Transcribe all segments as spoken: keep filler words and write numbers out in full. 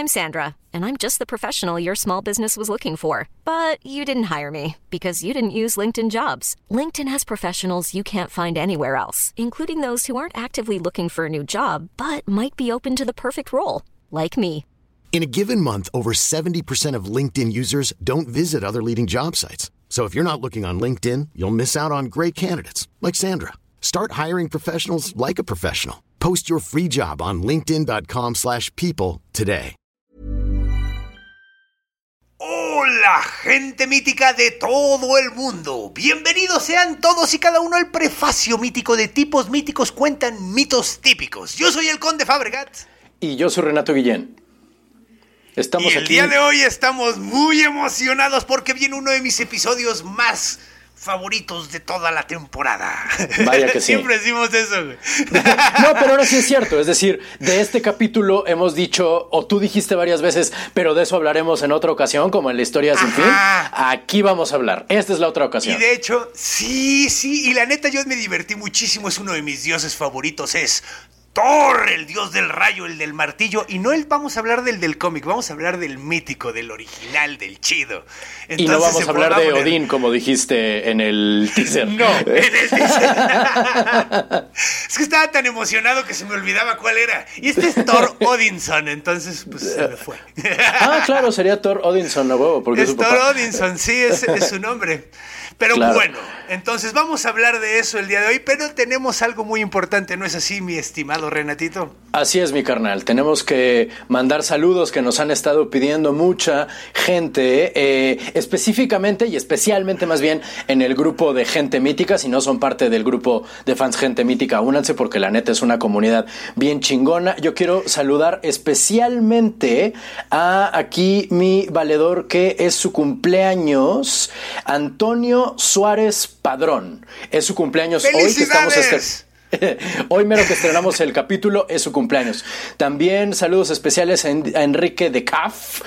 I'm Sandra, and I'm just the professional your small business was looking for. But you didn't hire me because you didn't use LinkedIn Jobs. LinkedIn has professionals you can't find anywhere else, including those who aren't actively looking for a new job, but might be open to the perfect role, like me. In a given month, over seventy percent of LinkedIn users don't visit other leading job sites. So if you're not looking on LinkedIn, you'll miss out on great candidates like Sandra. Start hiring professionals like a professional. Post your free job on linkedin.com slash people today. Hola, gente mítica de todo el mundo. Bienvenidos sean todos y cada uno al prefacio mítico de Tipos Míticos Cuentan Mitos Típicos. Yo soy el Conde Fabregat. Y yo soy Renato Guillén. Estamos y el aquí. día de hoy estamos muy emocionados porque viene uno de mis episodios más favoritos de toda la temporada. Vaya que sí. Siempre decimos eso, güey. No, pero ahora sí es cierto. Es decir, de este capítulo hemos dicho, o tú dijiste varias veces, pero de eso hablaremos en otra ocasión, como en la historia sin fin. Aquí vamos a hablar. Esta es la otra ocasión. Y de hecho, sí, sí. Y la neta, yo me divertí muchísimo. Es uno de mis dioses favoritos. Es Thor, el dios del rayo, el del martillo. Y no el, vamos a hablar del del cómic, vamos a hablar del mítico, del original, del chido. Entonces, y no vamos a hablar de poner... Odín, como dijiste en el teaser. No, en el teaser. Es que estaba tan emocionado que se me olvidaba cuál era. Y este es Thor Odinson, entonces pues se me fue. Ah, claro, sería Thor Odinson, no huevo, porque es, es su Thor papá. Odinson, sí, es, es su nombre. Pero claro. Bueno, entonces vamos a hablar de eso el día de hoy, pero tenemos algo muy importante, ¿no es así, mi estimado Renatito? Así es, mi carnal. Tenemos que mandar saludos que nos han estado pidiendo mucha gente, eh, específicamente y especialmente más bien en el grupo de Gente Mítica. Si no son parte del grupo de fans Gente Mítica, únanse porque la neta es una comunidad bien chingona. Yo quiero saludar especialmente a aquí mi valedor que es su cumpleaños, Antonio Suárez Padrón. Es su cumpleaños hoy que estamos este... Hoy mero que estrenamos el capítulo es su cumpleaños. También saludos especiales a Enrique de Caf,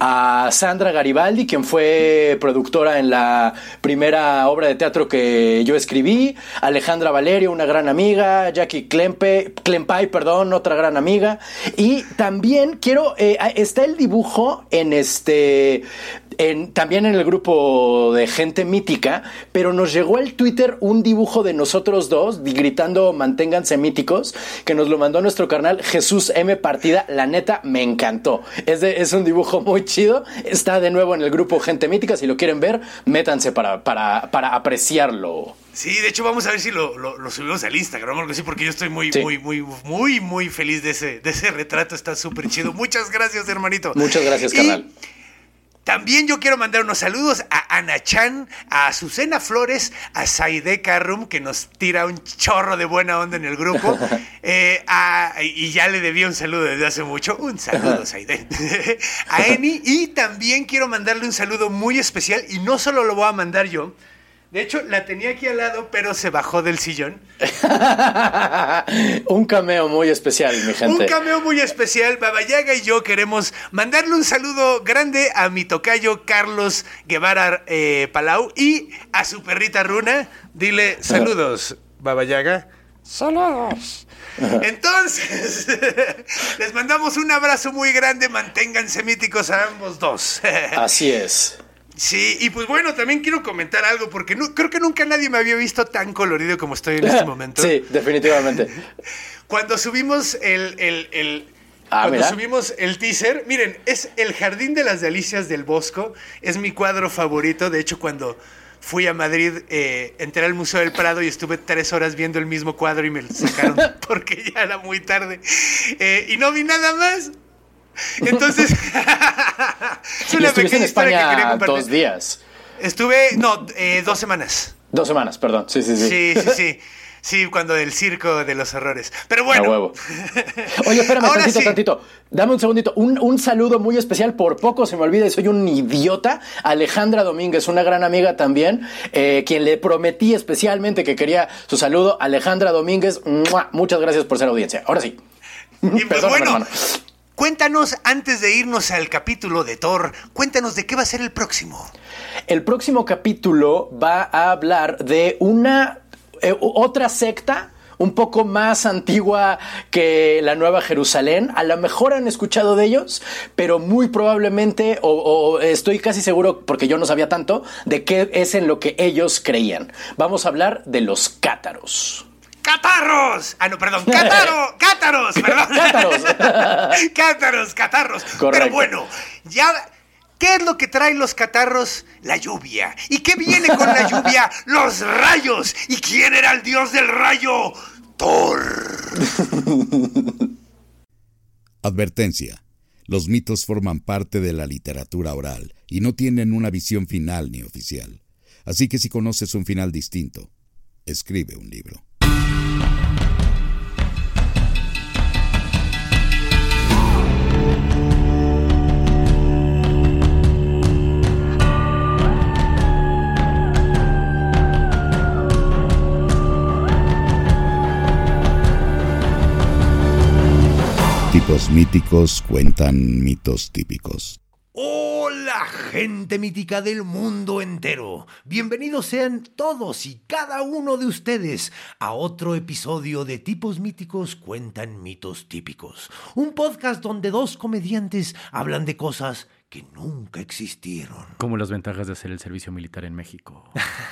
a Sandra Garibaldi, quien fue productora en la primera obra de teatro que yo escribí, Alejandra Valerio, una gran amiga, Jackie Klempe, Klempay, perdón, otra gran amiga. Y también quiero, eh, está el dibujo en este... En, también en el grupo de Gente Mítica, pero nos llegó al Twitter un dibujo de nosotros dos gritando manténganse míticos, que nos lo mandó nuestro carnal Jesús M. Partida. La neta me encantó, es, de, es un dibujo muy chido, está de nuevo en el grupo Gente Mítica. Si lo quieren ver, métanse para, para, para apreciarlo. Sí, de hecho vamos a ver si lo, lo, lo subimos al Instagram o algo así, porque yo estoy muy, sí. muy, muy, muy, muy feliz de ese, de ese retrato, está súper chido. Muchas gracias, hermanito. Muchas gracias, carnal. Y también yo quiero mandar unos saludos a Ana Chan, a Azucena Flores, a Saide Carrum, que nos tira un chorro de buena onda en el grupo. Eh, a, y ya le debía un saludo desde hace mucho. Un saludo, Saide. A Eni. Y también quiero mandarle un saludo muy especial. Y no solo lo voy a mandar yo. De hecho, la tenía aquí al lado, pero se bajó del sillón. Un cameo muy especial, mi gente. Un cameo muy especial. Baba Yaga y yo queremos mandarle un saludo grande a mi tocayo Carlos Guevara eh, Palau y a su perrita Runa. Dile saludos, Baba Yaga. Saludos. Entonces, les mandamos un abrazo muy grande. Manténganse míticos a ambos dos. Así es. Sí, y pues bueno, también quiero comentar algo, porque no, creo que nunca nadie me había visto tan colorido como estoy en este momento. Sí, definitivamente. Cuando subimos el, el, el ah, cuando mira. subimos el teaser, miren, es El Jardín de las Delicias del Bosco, es mi cuadro favorito. De hecho, cuando fui a Madrid, eh, entré al Museo del Prado y estuve tres horas viendo el mismo cuadro y me lo sacaron porque ya era muy tarde. Eh, y no vi nada más. Entonces, es una estuviste en España que quería compartir. dos días. Estuve, no, eh, dos semanas. Dos semanas, perdón. Sí, sí, sí. Sí, sí, sí. Sí, cuando del circo de los horrores. Pero bueno. A huevo. Oye, espérame, Ahora tantito, sí. tantito. Dame un segundito. Un, un saludo muy especial. Por poco se me olvida y soy un idiota. Alejandra Domínguez, una gran amiga también, eh, quien le prometí especialmente que quería su saludo. Alejandra Domínguez, ¡mua! Muchas gracias por ser audiencia. Ahora sí. Y pues Perdóname, bueno, hermano. Cuéntanos, antes de irnos al capítulo de Thor, cuéntanos de qué va a ser el próximo. El próximo capítulo va a hablar de una eh, otra secta, un poco más antigua que la Nueva Jerusalén. A lo mejor han escuchado de ellos, pero muy probablemente, o, o estoy casi seguro, porque yo no sabía tanto, de qué es en lo que ellos creían. Vamos a hablar de los cátaros. ¡Catarros! Ah, no, perdón, ¡cátaro! ¡Cátaros! Perdón. ¡Cátaros! ¡Cátaros, catarros! Correcto. Pero bueno, ya... ¿Qué es lo que traen los catarros? La lluvia. ¿Y qué viene con la lluvia? ¡Los rayos! ¿Y quién era el dios del rayo? ¡Thor! Advertencia. Los mitos forman parte de la literatura oral y no tienen una visión final ni oficial. Así que si conoces un final distinto, escribe un libro. Tipos míticos cuentan mitos típicos. ¡Hola, gente mítica del mundo entero! Bienvenidos sean todos y cada uno de ustedes a otro episodio de Tipos Míticos Cuentan Mitos Típicos. Un podcast donde dos comediantes hablan de cosas que nunca existieron. Como las ventajas de hacer el servicio militar en México.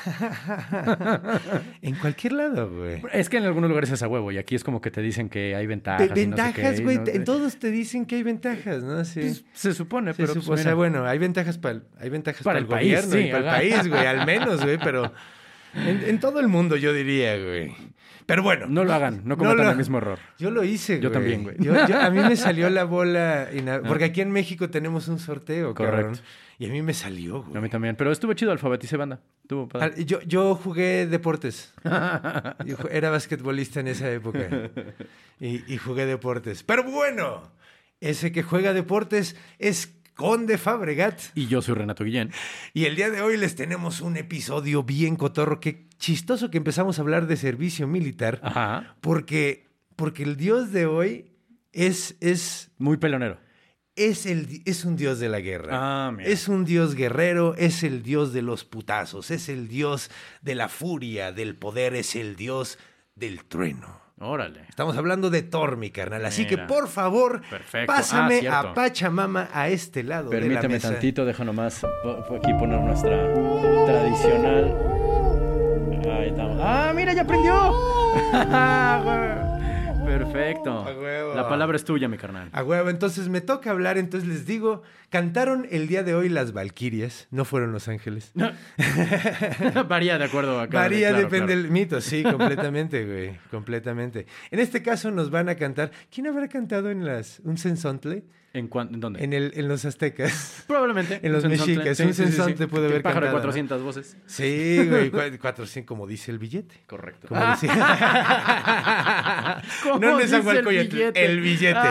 En cualquier lado, güey. Es que en algunos lugares es a huevo y aquí es como que te dicen que hay ventajas. Ve- ventajas, y güey. no sé qué, En no... todos te dicen que hay ventajas, ¿no? Sí. Pues, se supone, Sí, pero... sí, pues, o sea, mira. bueno, hay ventajas para hay ventajas Para para, el el, país, gobierno sí, y para ajá. el país, güey, al menos, güey, pero en, en todo el mundo yo diría, güey. Pero bueno. No lo hagan, no cometan lo- el mismo error. Yo lo hice, güey. Yo también, güey. Yo- yo- a mí me salió la bola, ina- porque aquí en México tenemos un sorteo, cabrón. Correcto. Y a mí me salió, güey. A mí también, pero estuvo chido, alfabeticé banda. Estuvo padre. Al- Yo, yo jugué deportes. Yo ju- era basquetbolista en esa época. Y, y jugué deportes. Pero bueno, ese que juega deportes es Conde Fabregat. Y yo soy Renato Guillén. Y el día de hoy les tenemos un episodio bien cotorro. Qué chistoso que empezamos a hablar de servicio militar. Ajá. Porque, porque el dios de hoy es, es, Muy pelonero. es, el, di- es un dios de la guerra. Ah, mira. Es un dios guerrero, es el dios de los putazos, es el dios de la furia, del poder, es el dios del trueno. Órale. Estamos hablando de Thor, mi carnal. Así Mira. que, por favor, Perfecto. pásame Ah, cierto. a Pachamama a este lado de la Permíteme mesa. tantito, deja nomás po- po- aquí poner nuestra tradicional. Ahí estamos. ¡Ah, mira, ya aprendió! Perfecto. A huevo. La palabra es tuya, mi carnal. A huevo, entonces me toca hablar, entonces les digo, cantaron el día de hoy las Valquirias, no fueron Los Ángeles. Varía de acuerdo a cada... Varía, claro, depende claro. del mito, sí, completamente, güey, completamente. En este caso nos van a cantar, ¿quién habrá cantado en las, un sensontle? ¿En, cuán- ¿En dónde? En, el, en los aztecas. Probablemente. en los Un sensontle. mexicas, Sí, un sí, sí, sí. sensontle puede El haber pájaro de cantado, ¿no? cuatrocientas voces. Sí, güey, cua- cuatrocientos, como dice el billete. Correcto. Como decía. ¿Cómo No en dice el Nezahualcóyotl, billete? el billete.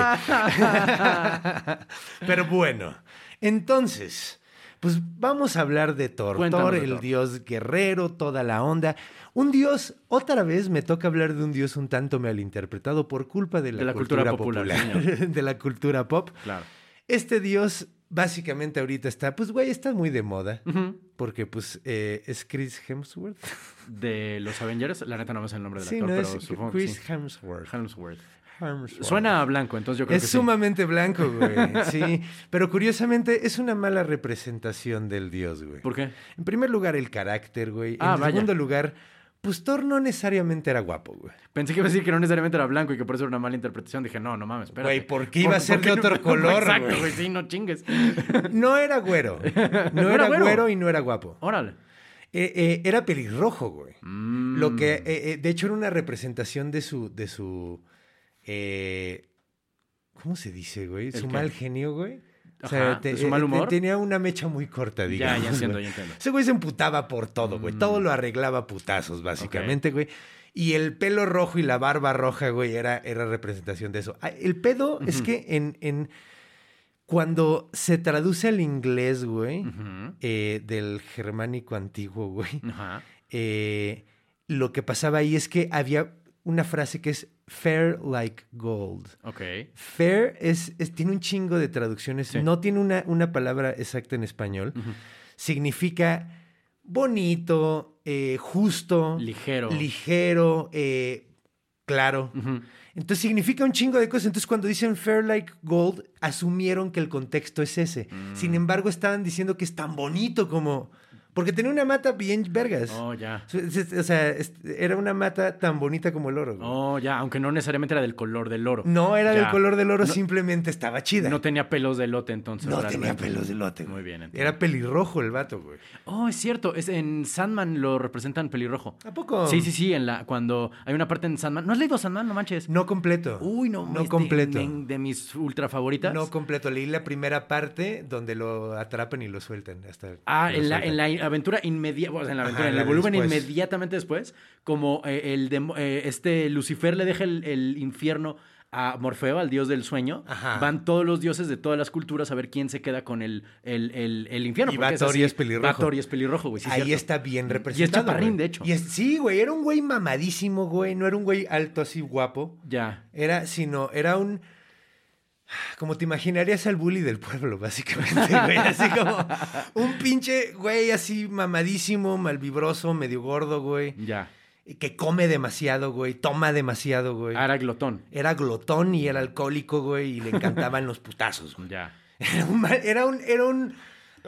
Pero bueno, entonces, pues vamos a hablar de Thor. Cuéntanos Thor, de el Thor. dios guerrero, toda la onda. Un dios, otra vez me toca hablar de un dios un tanto malinterpretado por culpa de la, De la cultura, cultura popular, popular. De la cultura pop. Claro. Este dios básicamente ahorita está, pues güey, está muy de moda. Ujú. Porque pues eh, es Chris Hemsworth. De los Avengers, la neta no me sé el nombre del Sí, actor, no, pero es supongo que Chris sí. Hemsworth. Hemsworth. Hemsworth. Suena a blanco, entonces yo creo Es que sí. sumamente blanco, güey. Sí, pero curiosamente es una mala representación del dios, güey. ¿Por qué? En primer lugar, el carácter, güey. Ah, en vaya. segundo lugar, pues Thor no necesariamente era guapo, güey. Pensé que iba a decir que no necesariamente era blanco y que por eso era una mala interpretación. Dije, no, no mames, espérate. Güey, ¿por qué iba a ser qué de no- otro color, Exacto, güey? güey, sí, no chingues. No era güero. No, ¿No era era güero? güero y no era guapo. Órale. Eh, eh, era pelirrojo, güey. Mm. Lo que, eh, eh, de hecho, era una representación de su, de su, eh, ¿cómo se dice, güey? Su qué? mal genio, güey. Ajá, ¿de su mal eh, humor? tenía una mecha muy corta, Ya, digamos. ya entiendo, güey. ya entiendo. Ese güey se emputaba por todo, güey. Mm. Todo lo arreglaba a putazos, básicamente, güey. Y el pelo rojo y la barba roja, güey, era, era representación de eso. Ah, el pedo es que en, en... Cuando se traduce al inglés, güey, Ujú. eh, del germánico antiguo, güey, Ajá. eh, lo que pasaba ahí es que había una frase que es fair like gold. Ok. Fair es, es- tiene un chingo de traducciones. Sí. No tiene una, una palabra exacta en español. Ujú. Significa bonito, eh, justo, Ligero. ligero, eh, claro. Ujú. Entonces significa un chingo de cosas. Entonces cuando dicen fair like gold, asumieron que el contexto es ese. Mm. Sin embargo, estaban diciendo que es tan bonito como... Porque tenía una mata bien vergas. Oh, ya. O sea, es- era una mata tan bonita como el oro, güey. Oh, ya, aunque no necesariamente era del color del oro. No era Ya. del color del oro, No- simplemente estaba chida. No tenía pelos de lote entonces. No realmente. tenía pelos de lote, güey. Muy bien, entiendo. Era pelirrojo el vato, güey. Oh, es cierto. Es, en Sandman lo representan pelirrojo. ¿A poco? Sí, sí, sí. En la, cuando hay una parte en Sandman. ¿No has leído Sandman? No manches. No completo. Uy, no. No es de- completo. De, de mis ultra favoritas. No completo. Leí la primera parte donde lo atrapan y lo sueltan. Hasta Ah, lo en la, sueltan. en la aventura inmediata, o sea, en la aventura, Ajá, en la el de volumen después. inmediatamente después, como eh, el demo- eh, este Lucifer le deja el, el infierno a Morfeo, al dios del sueño, Ajá. van todos los dioses de todas las culturas a ver quién se queda con el, el, el, el infierno. Y porque Báthory así. es pelirrojo. Báthory es pelirrojo, güey. Sí, Ahí cierto. está bien Y es representado. chaparrín, güey. de hecho. Y es- sí, güey. Era un güey mamadísimo, güey. No era un güey alto así guapo. Ya. Era, sino, era un... Como te imaginarías al bully del pueblo, básicamente, güey. Así como un pinche güey así mamadísimo, malvibroso, medio gordo, güey. Ya. Que come demasiado, güey. Toma demasiado, güey. Ah, era glotón. Era glotón y era alcohólico, güey. Y le encantaban los putazos, güey. Ya. Era un... ma- Era un, era un...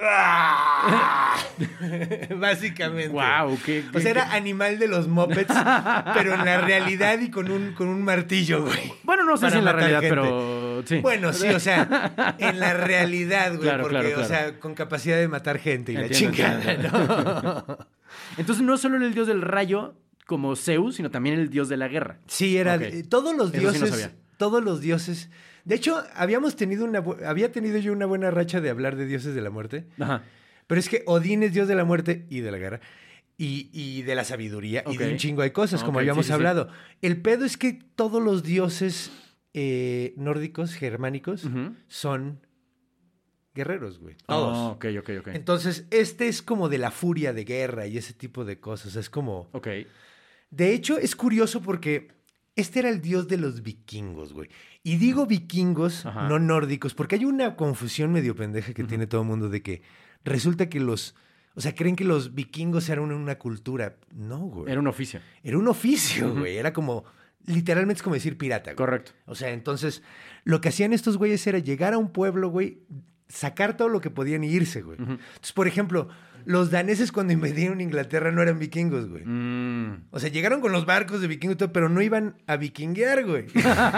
¡Ah! Básicamente. Wow, qué, O sea, era animal de los Muppets, pero en la realidad y con un, con un martillo, güey. Bueno, no sé Para si en la matar realidad, gente. pero sí. Bueno, sí, o sea, en la realidad, güey, Claro, porque, claro, claro. o sea, con capacidad de matar gente y Entiendo, la chingada, entiendo. ¿no? Entonces no solo era el dios del rayo como Zeus, sino también el dios de la guerra. Sí, era Ok. de- todos los Eso sí no dioses, sabía. todos los dioses. De hecho, habíamos tenido una bu- había tenido yo una buena racha de hablar de dioses de la muerte, Ajá. pero es que Odín es dios de la muerte y de la guerra. Y, y de la sabiduría y de Ok. un chingo de cosas, como Ok, habíamos sí, sí, sí. hablado. El pedo es que todos los dioses eh, nórdicos, germánicos, Ujú. son guerreros, güey. Todos. Oh, ok, ok, ok. Entonces, este es como de la furia de guerra y ese tipo de cosas. Es como... Ok. De hecho, es curioso porque este era el dios de los vikingos, güey. Y digo vikingos, Ajá. no nórdicos, porque hay una confusión medio pendeja que tiene todo el mundo de que resulta que los... O sea, creen que los vikingos eran una cultura. No, güey. Era un oficio. Era un oficio, Ujú. güey. Era como... Literalmente es como decir pirata, güey. Correcto. O sea, entonces, lo que hacían estos güeyes era llegar a un pueblo, güey, sacar todo lo que podían y irse, güey. Ujú. Entonces, por ejemplo, los daneses cuando invadieron Inglaterra no eran vikingos, güey. Mm. O sea, llegaron con los barcos de vikingos y todo, pero no iban a vikinguear, güey.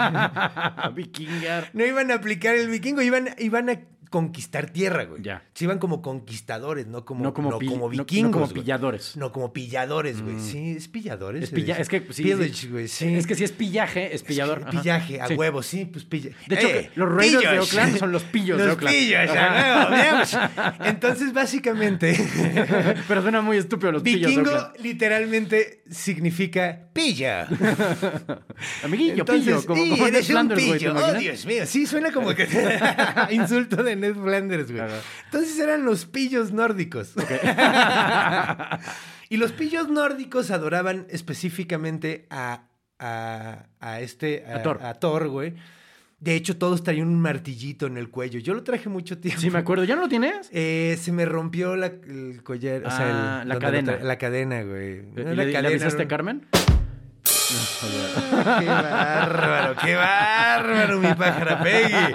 Vikingar. No iban a aplicar el vikingo, iban, iban a conquistar tierra, güey. Ya. Se iban como conquistadores, no como, No como, no pi- como no- no vikingos. como güey. pilladores. No como pilladores, güey. Mm. Sí, es pilladores. Es, se pilla- dice. es que sí, Pillage, sí. güey, sí. Es que si es pillaje, es pillador. Ajá. Pillaje, a Sí. huevo, sí, pues pilla. De hecho, Eh, los Raiders de pillos. Oakland son los pillos Los de Oakland. pillos, a huevo, veamos. Entonces, básicamente, Pero suena muy estúpido los pillos de vikingo Oakland. literalmente significa pilla. Amiguillo, Entonces, pillo, como, "Y como Ned eres un Flanders, güey, ¿te pillo". Oh, imaginas? Dios mío. Sí, suena como que insulto de Ned Flanders, güey. Ajá. Entonces eran los pillos nórdicos. Y los pillos nórdicos adoraban específicamente a, a, a este... A Thor. A Thor, güey. De hecho, todos traían un martillito en el cuello. Yo lo traje mucho tiempo. Sí, me acuerdo. ¿Ya no lo tienes? Eh, se me rompió la, el collar, o sea, el- Ah, la donde lo cadena. tra- la cadena, güey. ¿Y No, le, la le cadena, avisaste a no. Carmen? Qué bárbaro, qué bárbaro, mi pájara Peggy.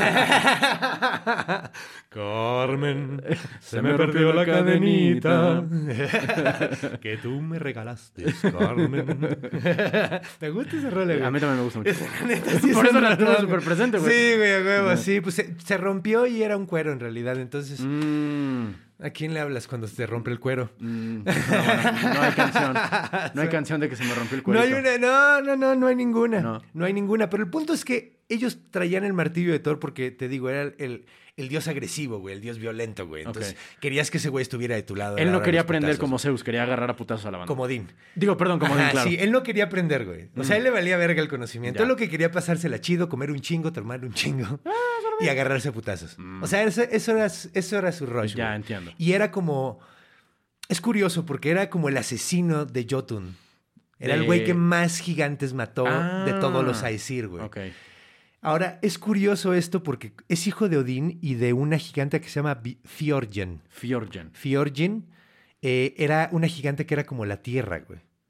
Carmen, se me rompió la cadenita. que tú me regalaste, Carmen. ¿Te gusta ese rol, güey? A mí también me gusta mucho. Neta, sí es Por eso un la tengo rolón. súper presente, güey. Sí, güey, a huevo, sí. Pues se, se rompió y era un cuero en realidad. Entonces, Mm, ¿a quién le hablas cuando se te rompe el cuero? mm, no, bueno, no hay canción. No hay canción de que se me rompió el No cuerito. hay una, no, no, no, no hay ninguna. No. No. hay ninguna. Pero el punto es que ellos traían el martillo de Thor porque, te digo, era el, el, el dios agresivo, güey, el dios violento, güey. Entonces, Ok. querías que ese güey estuviera de tu lado. a la Él no hora de quería los aprender putazos. como Zeus, quería agarrar a putazos a la banda. Como Odín. Digo, perdón, como Odín, Ajá, claro. Sí, él no quería aprender, güey. O sea, Mm. él le valía verga el conocimiento. Ya. Él lo que quería pasársela chido, comer un chingo, tomar un chingo y agarrarse a putazos. Mm. O sea, eso, eso, era, eso era su rush, Ya, güey. entiendo. Y era como... Es curioso porque era como el asesino de Jotun. Era De- el güey que más gigantes mató Ah, de todos los Aesir, güey. Ok. Ahora, es curioso esto porque es hijo de Odín y de una gigante que se llama Vi- Fjordgen. Fjordgen. Fjordgen eh, era una gigante que era como la tierra, güey.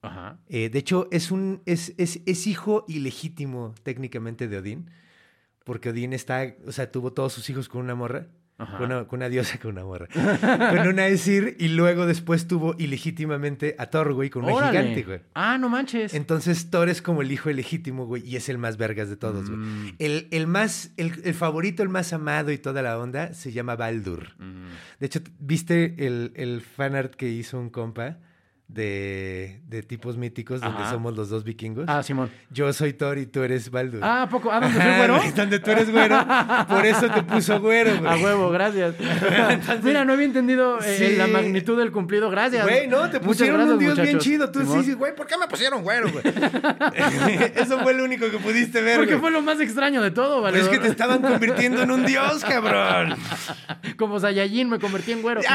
Ajá. Eh, de hecho, es, un, es, es, es hijo ilegítimo técnicamente de Odín, porque Odín está, o sea, tuvo todos sus hijos con una morra. Con una, con una diosa, con una morra. Con una Aesir, y luego después tuvo ilegítimamente a Thor, güey, con una ¡Órale! gigante, güey. Ah, no manches. Entonces Thor es como el hijo ilegítimo, güey, y es el más vergas de todos, güey. Mm. El, el más, el, el favorito, el más amado y toda la onda se llama Baldur. Mm. De hecho, ¿viste el, el fanart que hizo un compa de, de tipos míticos donde Ajá. somos los dos vikingos? Ah, Simón. Yo soy Thor y tú eres Baldur. Ah, ¿a poco? ¿Ah, dónde soy güero? Donde tú eres güero, por eso te puso güero, güey. A huevo, gracias. Entonces, mira, no había entendido eh, sí. la magnitud del cumplido. Gracias. Güey, no, te Muchas pusieron gracias, un dios bien muchachos. chido. Tú sí Simón. dices, güey, ¿por qué me pusieron güero, güey? Eso fue lo único que pudiste ver, Porque güey. fue lo más extraño de todo, ¿vale? Pero es que te estaban convirtiendo en un dios, cabrón. Como Saiyajin me convertí en güero.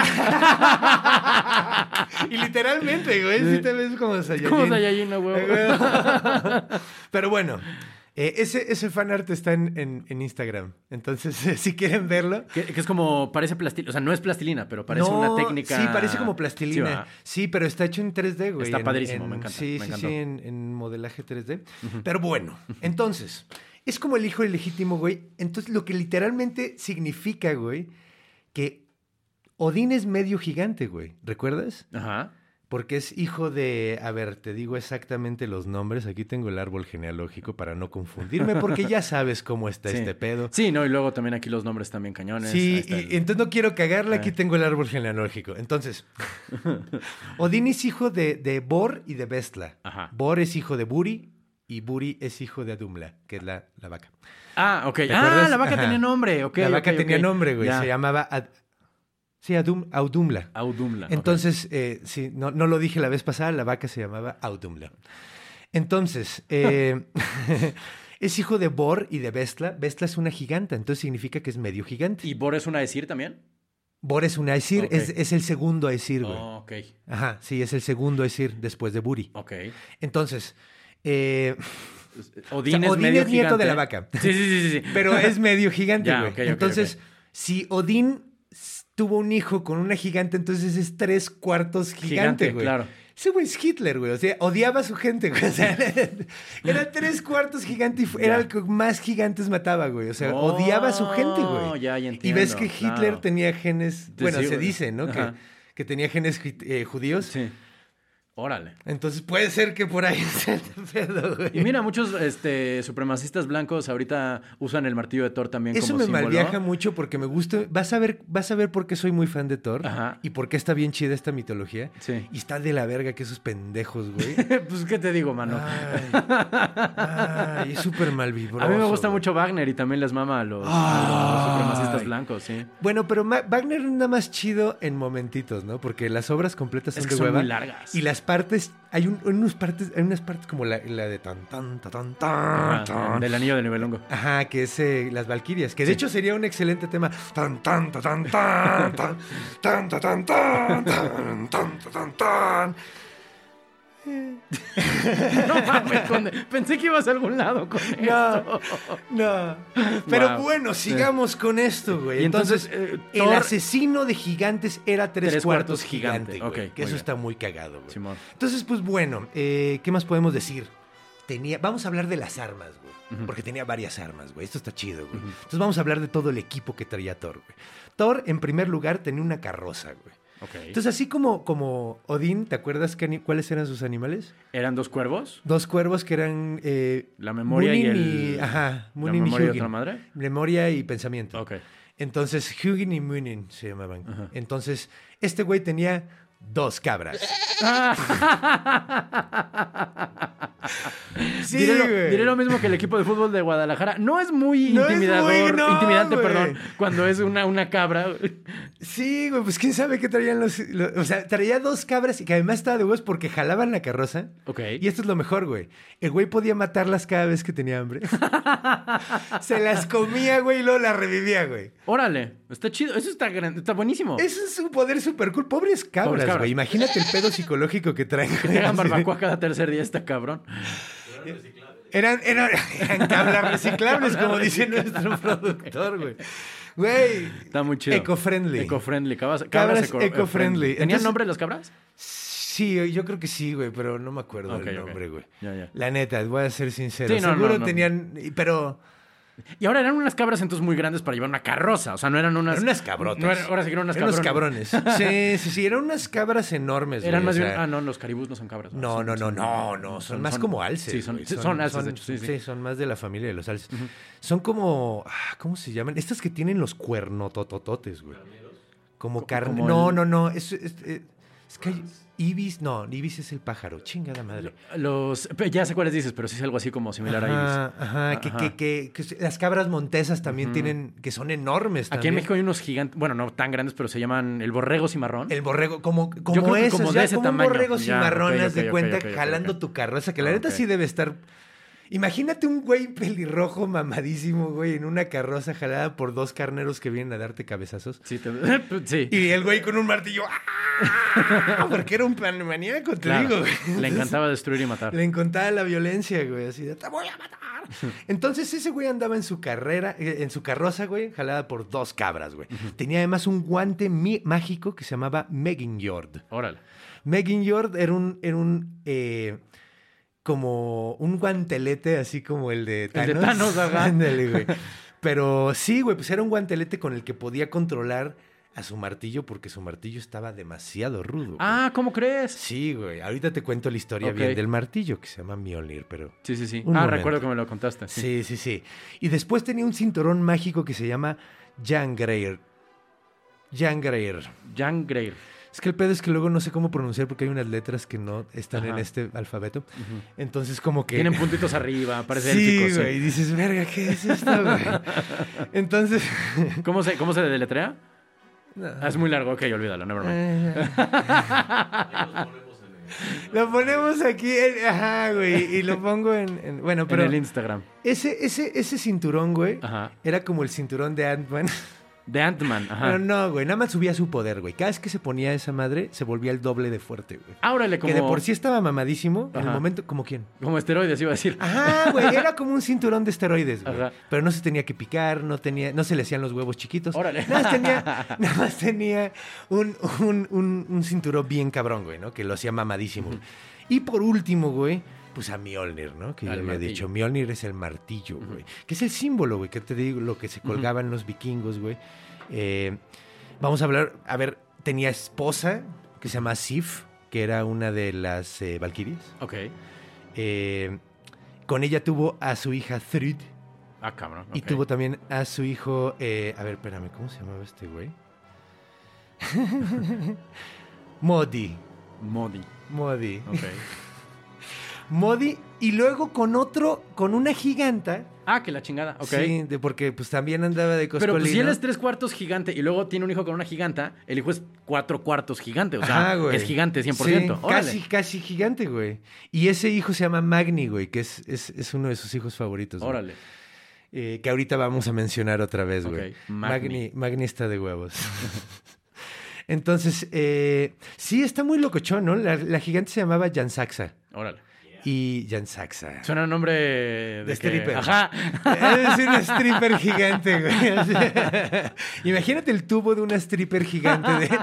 Y literalmente, güey, sí te ves como Saiyajin. Como Saiyajin, a huevo. Pero bueno, eh, ese, ese fanart está en, en, en Instagram. Entonces, eh, si quieren verlo. Que, que es como, parece plastilina. O sea, no es plastilina, pero parece No, una técnica. Sí, parece como Sí, plastilina. ¿verdad? Sí, pero está hecho en tres D, güey. Está en- padrísimo, en- me encanta, Sí, me sí, encantó. sí, en, en modelaje tres D. Pero bueno, entonces, es como el hijo ilegítimo, güey. Entonces, lo que literalmente significa, güey, que Odín es medio gigante, güey. ¿Recuerdas? Ajá. Porque es hijo de... A ver, te digo exactamente los nombres. Aquí tengo el árbol genealógico para no confundirme, porque ya sabes cómo está Sí. este pedo. Sí, no, y luego también aquí los nombres también cañones. Ahí Sí, está y el- entonces no quiero cagarla, aquí Eh. tengo el árbol genealógico. Entonces, Odín es hijo de, de Bor y de Bestla. Ajá. Bor es hijo de Buri y Buri es hijo de Adumla, que es la, la vaca. Ah, ok. ¿Te Ah, acuerdas? la vaca Ajá. tenía nombre. Ok, la vaca ok, tenía ok. nombre, güey. Ya. Se llamaba... Ad- Sí, Adum, Audumla. Audumla. ok. Entonces, eh, sí, no, no lo dije la vez pasada, la vaca se llamaba Audumla. Entonces, eh, es hijo de Bor y de Bestla. Bestla es una giganta, entonces significa que es medio gigante. ¿Y Bor es una Aesir también? Bor es un Aesir, Ok. es, es el segundo Aesir, güey. Oh, ok. Ajá, sí, es el segundo Aesir después de Buri. Ok. Entonces, eh, Odín, o sea, es Odín medio es nieto gigante. de la vaca. Sí, sí, sí, sí. sí. pero es medio gigante, Ya, güey. ok, ok, Entonces, ok. si Odín s- tuvo un hijo con una gigante, entonces es tres cuartos gigante, Gigante, güey. claro. Ese güey es Hitler, güey. O sea, odiaba a su gente, güey. O sea, era tres cuartos gigante y fu- era Ya. el que más gigantes mataba, güey. O sea, Oh, odiaba a su gente, güey. ya, ya Y entiendo, ves que Hitler claro. tenía genes... Sí, Bueno, sí, se güey. dice, ¿no? Que, Ajá. que tenía genes ju- eh, judíos. Sí. Órale. Entonces puede ser que por ahí sea el pedo, güey. Y mira, muchos este, supremacistas blancos ahorita usan el martillo de Thor también Eso como me símbolo. malviaja mucho porque me gusta. Vas a ver, vas a ver por qué soy muy fan de Thor Ajá. y por qué está bien chida esta mitología. Sí. Y está de la verga que esos pendejos, güey. Pues, ¿qué te digo, mano? Ay, ay, es súper malvibroso. A mí me gusta güey. mucho Wagner y también les mama a los, a Ay. los supremacistas blancos, sí. Bueno, pero Ma- Wagner es nada más chido en momentitos, ¿no? Porque las obras completas son Es que de son hueva. muy largas. Y las partes, hay un, unos partes, hay unas partes como la, la de tan tan tan tan tan. Ajá, tan. del anillo de Nibelungo. Ajá, que es eh, las Valquirias, que de hecho sería un excelente tema. Tan tan tan tan tan tan tan tan tan tan tan tan tan tan. No mames, Conde. Pensé que ibas a algún lado con No, esto. no. Pero Wow. bueno, sigamos con esto, güey. Y Entonces, entonces, eh, el Thor- asesino de gigantes era tres, Tres cuartos, cuartos gigante, gigante. güey. Ok, que muy eso bien. está muy cagado, güey. Simón. Entonces, pues bueno, eh, ¿qué más podemos decir? Tenía, vamos a hablar de las armas, güey. Porque tenía varias armas, güey. Esto está chido, güey. Entonces vamos a hablar de todo el equipo que traía Thor, güey. Thor, en primer lugar, tenía una carroza, güey. Ok. Entonces, así como, como Odín, ¿te acuerdas qué ani- cuáles eran sus animales? ¿Eran dos cuervos? Dos cuervos que eran... eh, La memoria y Munin el... Ajá, ¿La Munin y memoria y Hugin. otra madre? Memoria y pensamiento. Ok. Entonces, Hugin y Munin se llamaban. Entonces, este güey tenía dos cabras. Sí, diré, lo, güey. diré lo mismo que el equipo de fútbol de Guadalajara. No es muy No es intimidador, muy- no, intimidante, güey. perdón, cuando es una, una cabra. Sí, güey, pues quién sabe qué traían los, los- O sea, traía dos cabras y que además estaba de huevos porque jalaban la carroza. Ok. Y esto es lo mejor, güey. El güey podía matarlas cada vez que tenía hambre. Se las comía, güey, y luego las revivía, güey. Órale, está chido. Eso está, gran- está buenísimo. Eso es un poder súper cool. Pobres cabras, Pobres cabras. güey. Imagínate el pedo psicológico que traen. Que te hagan barbacoa cada tercer día, está cabrón. Eran, eran, eran cabras reciclables, como dice nuestro productor, güey. Güey. Está muy chido. Eco-friendly. Eco-friendly. Cabras, Cabras eco- eco-friendly. ¿Tenían Entonces- nombre las cabras? Sí, Sí, yo creo que sí, güey, pero no me acuerdo Ok, del ok. nombre, güey. Ya, ya. La neta, voy a ser sincero. Sí, no, Seguro no, no. tenían... Pero... Y ahora eran unas cabras entonces muy grandes para llevar una carroza. O sea, no eran unas... Eran unas cabrotas. No era- ahora sí que eran unas Eran unos cabrones. cabrones. Sí, sí, sí. Eran unas cabras enormes, Eran güey, más o bien... sea, Ah, no, los caribús no son cabras. No, Son- no, no, son- no, no. Son, más como alces. Sí, son, güey. sí, son alces, de hecho. Sí, sí, sí. son más de la familia de los alces. Son como... ah, ¿Cómo se llaman? Estas que tienen los cuernototototes, güey. Como carne... como No, el- no, no. Es, es, es- es que hay... Ibis... No, ibis es el pájaro. Chingada madre. Los... Ya sé cuáles dices, pero sí es algo así como similar a Ajá, ibis. ajá, que, Ajá. que, que, que las cabras montesas también tienen... Que son enormes Aquí en también. México hay unos gigantes... Bueno, no tan grandes, pero se llaman el borrego cimarrón. El borrego, como, Yo como creo que esos, como ya, de ese como tamaño. un borrego Ya, cimarrón, ok, haz de ok, cuenta, ok, ok, jalando ok. tu carroza, que la Ah, neta ok. sí debe estar... Imagínate un güey pelirrojo mamadísimo, güey, en una carroza jalada por dos carneros que vienen a darte cabezazos. Sí, te- sí. Y el güey con un martillo, ¡ah! Porque era un maníaco, te Claro. digo, güey. Le encantaba destruir y matar. Le encantaba la violencia, güey, así de, ¡te voy a matar! Entonces ese güey andaba en su carrera, eh, en su carroza, güey, jalada por dos cabras, güey. Tenía además un guante mi- mágico que se llamaba Megingjord. Órale. Megingjord era un, era un eh, como un guantelete así como el de Thanos. El de Thanos, ajá. Ándale, güey. Pero sí, güey, pues era un guantelete con el que podía controlar a su martillo porque su martillo estaba demasiado rudo. güey. Ah, ¿cómo crees? Sí, güey. Ahorita te cuento la historia Ok. bien del martillo que se llama Mjolnir, pero... Sí, sí, sí. Un ah, momento. recuerdo que me lo contaste. Sí, sí, sí. Y después tenía un cinturón mágico que se llama Jangreir. Jangreir. Jan Greer. Es que el pedo es que luego no sé cómo pronunciar porque hay unas letras que no están en Ajá. este alfabeto. Entonces como que... Tienen puntitos arriba, parece Sí, élfico, sí. güey. Y dices, verga, ¿qué es esto, güey? Entonces... ¿Cómo se, ¿Cómo se deletrea? no. Ah, es muy largo. Ok, olvídalo. Never mind. Eh, Lo ponemos aquí, en- ajá, güey, y lo pongo en... en- bueno, pero En el Instagram. ese, ese, ese cinturón, güey, Ajá. era como el cinturón de Ant-Man. De Ant-Man. Ajá. Pero no, güey, nada más subía su poder, güey. Cada vez que se ponía esa madre, se volvía el doble de fuerte, güey. Ah, órale, como... Que de por sí estaba mamadísimo, en el Ajá. momento, ¿como quién? Como esteroides, iba a decir. Ajá, güey, era como un cinturón de esteroides, güey. Ajá. Pero no se tenía que picar, no tenía, no se le hacían los huevos chiquitos. Órale. Nada más tenía, nada más tenía un, un, un, un cinturón bien cabrón, güey, ¿no? Que lo hacía mamadísimo. Y por último, güey, pues a Mjolnir, ¿no? Que yo Al había martillo. dicho. Mjolnir es el martillo, güey. Que es el símbolo, güey, que te digo, lo que se colgaban los vikingos, güey. Eh, vamos a hablar, a ver, tenía esposa que se llama Sif, que era una de las eh, valquirias. Ok. Eh, con ella tuvo a su hija Thrid Ah, cabrón. y ok. tuvo también a su hijo, eh, a ver, espérame, ¿cómo se llamaba este güey? Modi. Modi. Modi. Ok. Modi y luego con otro, con una giganta. Ah, que la chingada. Ok. Sí, de, porque pues también andaba de Pero coscolino. pues si él es tres cuartos gigante y luego tiene un hijo con una giganta, el hijo es cuatro cuartos gigante. O sea, Ajá, güey. es gigante cien por ciento. Sí, Órale. casi, casi gigante, güey. Y ese hijo se llama Magni, güey, que es, es, es uno de sus hijos favoritos. güey. Órale. Eh, que ahorita vamos a mencionar otra vez, güey. Ok, Magni. Magni. Magni está de huevos. Entonces, eh, sí, está muy locochón, ¿no? La, la gigante se llamaba Jansaxa. Órale. Y Jansaxa. Suena un nombre de, De que- stripper. Ajá. Es una stripper gigante, güey. O sea, imagínate el tubo de una stripper gigante. De...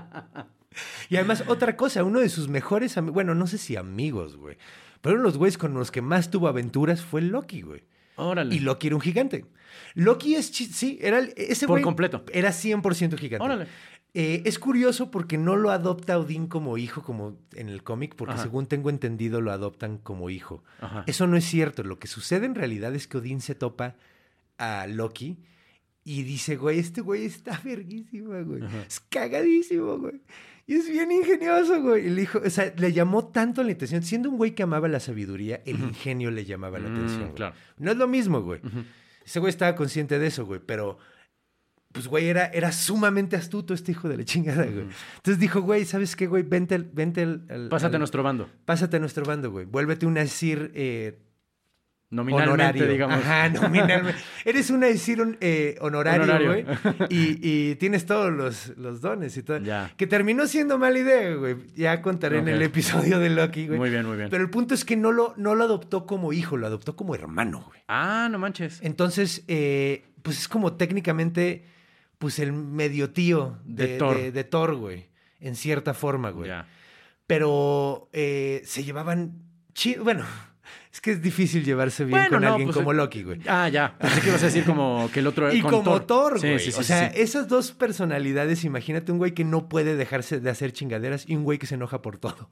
Y además, otra cosa, uno de sus mejores amigos, bueno, no sé si amigos, güey, pero uno de los güeyes con los que más tuvo aventuras fue Loki, güey. Órale. Y Loki era un gigante. Loki es, chi- sí, era el- ese Por güey completo. Era cien por ciento gigante. Órale. Eh, es curioso porque no lo adopta Odín como hijo, como en el cómic, porque Ajá. según tengo entendido lo adoptan como hijo. Ajá. Eso no es cierto. Lo que sucede en realidad es que Odín se topa a Loki y dice, güey, este güey está verguísima, güey. Es cagadísimo, güey. Y es bien ingenioso, güey. Y le dijo, o sea, le llamó tanto la atención. Siendo un güey que amaba la sabiduría, el ingenio le llamaba la Mm, atención. güey. claro. No es lo mismo, güey. Ese güey estaba consciente de eso, güey, pero... Pues, güey, era, era sumamente astuto este hijo de la chingada, güey. Entonces dijo, güey, ¿sabes qué, güey? Vente, al- vente al, al- Pásate a al- nuestro bando. Pásate a nuestro bando, güey. Vuélvete un Asir eh, Nominalmente, honorario. digamos. Ajá, nominalmente. Eres un Asir eh, honorario, Honorario. güey. Y, y tienes todos los, los dones y todo. Ya. Que terminó siendo mala idea, güey. Ya contaré Ok. en el episodio de Loki, güey. Muy bien, muy bien. Pero el punto es que no lo, no lo adoptó como hijo, lo adoptó como hermano, güey. Ah, no manches. Entonces, eh, pues es como técnicamente, pues el medio tío de, De Thor. de- de Thor, güey. En cierta forma, güey. Ya. pero eh, se llevaban chido. Bueno, es que es difícil llevarse bien Bueno, con no, alguien pues, como Loki, güey. Ah, ya. Pensé que ibas a decir como que el otro... Y con como Thor, Sí, güey. sí, sí, o sea, sí. esas dos personalidades, imagínate un güey que no puede dejarse de hacer chingaderas y un güey que se enoja por todo.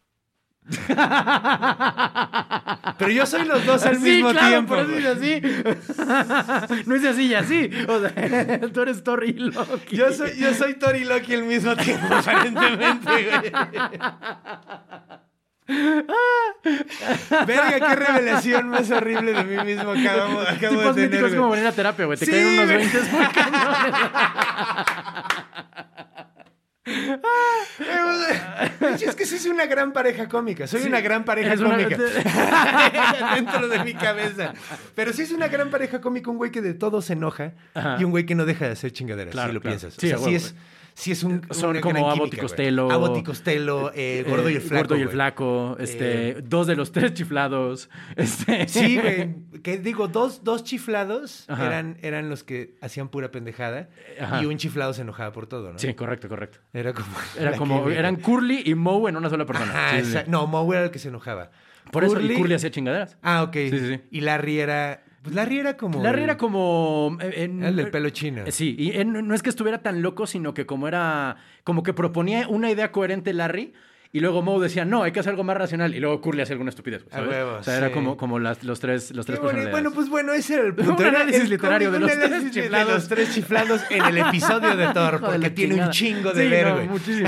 Pero yo soy los dos al Sí, mismo claro, tiempo. por eso güey. es así. No es así y así. O sea, tú eres Thor y Loki. Yo soy, yo soy Thor y Loki al mismo tiempo, aparentemente, güey. Verga, qué revelación más horrible de mí mismo acabo, acabo Tipos de tener. míticos güey. como venir a terapia, güey. Te Sí, caen unos güey. veinte muy cañones. De hecho, es que soy una gran pareja cómica. Soy Sí, una gran pareja eres una- cómica. Dentro de mi cabeza. Pero sí es una gran pareja cómica, un güey que de todo se enoja Ajá. y un güey que no deja de hacer chingaderas. Claro, si lo claro. piensas. Sí, o sea, a sí huevo, es, sí es un. Son una como gran Abbott y química, Costello. güey. Abbott y Costello, eh, Gordo y el Flaco. Gordo y el güey. flaco. Este, Eh, dos de los tres chiflados. Este. Sí, güey. Que digo, dos, dos chiflados Ajá. eran, eran los que hacían pura pendejada Ajá. y un chiflado se enojaba por todo, ¿no? Sí, correcto, correcto. Era como. Era la como, química. eran Curly y Moe en una sola persona. Ajá, Sí, sí, sí. esa- No, Moe era el que se enojaba. Por eso, y Curly hacía chingaderas. Ah, ok. Sí, sí, sí. Y Larry era. Pues Larry era como. Larry el- era como... eh, en- El del pelo chino. Eh, Sí, y en- no es que estuviera tan loco, sino que como era... Como que proponía una idea coherente Larry, y luego Moe decía, no, hay que hacer algo más racional, y luego Curly hacía alguna estupidez, A ¿sabes? huevo, o sea, era sí. como, como las, los tres, los Qué tres bonito. personalidades. Bueno, pues bueno, ese era el Un punto. Era análisis el literario de cómic, los un tres análisis de chiflados. los tres chiflados en el episodio de Thor, Hijo de porque la tiene chingada. un chingo de Sí, ver, no, güey. muchísimo.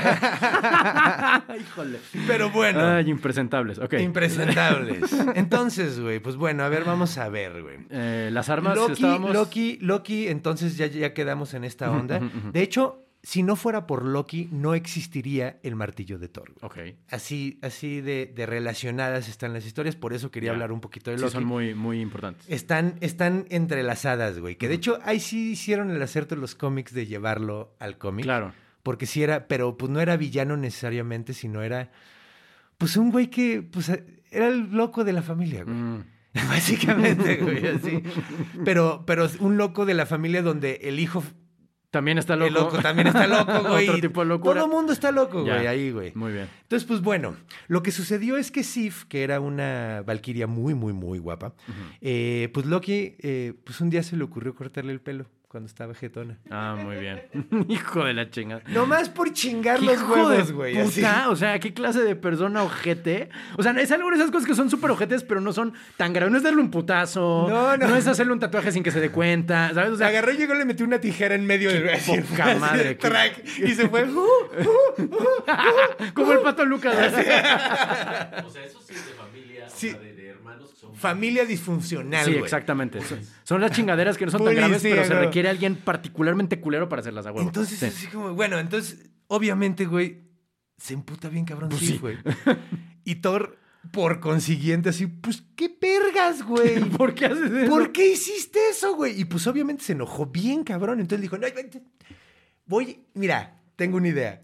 Híjole. Pero bueno. Ay, impresentables, ok. Impresentables. Entonces, güey, pues bueno, a ver, vamos a ver, güey. Eh, las armas Loki, estábamos... Loki, Loki, entonces ya, ya quedamos en esta onda. De hecho, si no fuera por Loki, no existiría el martillo de Thor, güey. Ok. Así, así de, de relacionadas están las historias, por eso quería Ya. hablar un poquito de Sí, Loki. son muy, muy importantes. Están, están entrelazadas, güey. Que de hecho, ahí sí hicieron el acerto de los cómics de llevarlo al cómic. Claro. Porque sí era, pero pues no era villano necesariamente, sino era, pues un güey que, pues era el loco de la familia, güey. Mm. Básicamente, güey, así. Pero, pero un loco de la familia donde el hijo, También está loco. el loco también está loco, güey. Otro tipo de locura. Todo el mundo está loco, Ya. güey, ahí, güey. Muy bien. Entonces, pues bueno, lo que sucedió es que Sif, que era una valquiria muy, muy, muy guapa, eh, pues Loki, eh, pues un día se le ocurrió cortarle el pelo cuando estaba jetona. Ah, muy bien. Hijo de la chingada. Nomás por chingar ¿Qué los hijo huevos, de güey. así. puta? O sea, ¿qué clase de persona ojete? O sea, es algo de esas cosas que son súper ojetes, pero no son tan graves. No es darle un putazo. No, no. es hacerle un tatuaje sin que se dé cuenta. ¿Sabes? O Se sea, agarró y llegó, le metió una tijera en medio del así, poca así, madre, qué- track, y se fue. uh, uh, uh, como el pato Lucas. así. O sea, eso sí es de familia, Sí. o sea, de, de hermanos que son... familia disfuncional, Sí, güey. exactamente. Son, son las chingaderas que no son tan Bullying, graves, sí, pero se güey. requiere alguien particularmente culero para hacerlas a huevo. Entonces, Sí. así como, bueno, entonces, obviamente, güey, se emputa bien cabrón, Pues sí, sí. güey. Y Thor, por consiguiente, así, pues, ¿qué pergas, güey? ¿Por qué haces eso? ¿Por qué hiciste eso, güey? Y pues, obviamente, se enojó bien cabrón. Entonces dijo, no, vente, voy, mira, tengo una idea.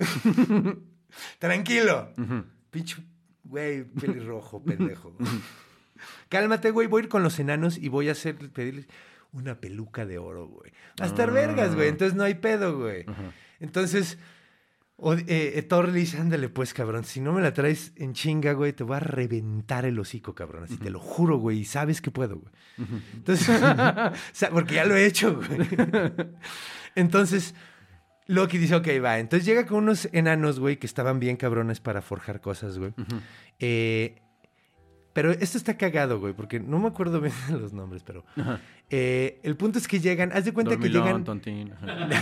Tranquilo. Pinche, güey, pelirrojo, pendejo. Cálmate, güey, voy a ir con los enanos y voy a hacer, pedirles una peluca de oro, güey. Va a estar Ah. vergas, güey. Entonces no hay pedo, güey. Entonces, o- eh, eh, Thor le dice, ándale pues, cabrón, si no me la traes en chinga, güey, te voy a reventar el hocico, cabrón. Así te lo juro, güey, y sabes que puedo, güey. Entonces, o sea, porque ya lo he hecho, güey. Entonces, Loki dice, ok, va. Entonces llega con unos enanos, güey, que estaban bien cabrones para forjar cosas, güey. Eh, pero esto está cagado, güey, porque no me acuerdo bien de los nombres, pero... eh, el punto es que llegan, haz de cuenta Dormilón, que llegan... tontín.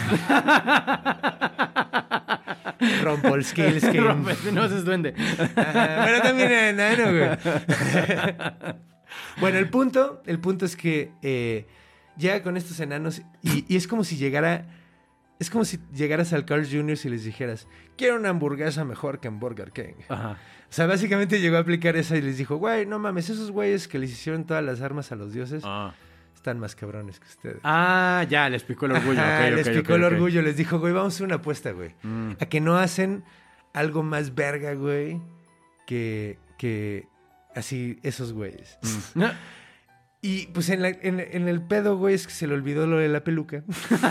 Rumpelstiltskin. Rompe- no, ese es duende. Ajá, bueno, también era enano, güey. Bueno, el punto, el punto es que eh, llega con estos enanos y, y es como si llegara... Es como si llegaras al Carl's junior y les dijeras, quiero una hamburguesa mejor que en Burger King. Ajá. O sea, básicamente llegó a aplicar esa y les dijo, güey, no mames, esos güeyes que les hicieron todas las armas a los dioses Ah. están más cabrones que ustedes. Ah, ya, les picó el orgullo. Ajá, ok, les ok, picó ok, el ok. orgullo, les dijo, güey, vamos a hacer una apuesta, güey. Mm. A que no hacen algo más verga, güey, que, que así esos güeyes. Mm. Y pues en, la, en, en el pedo, güey, es que se le olvidó lo de la peluca.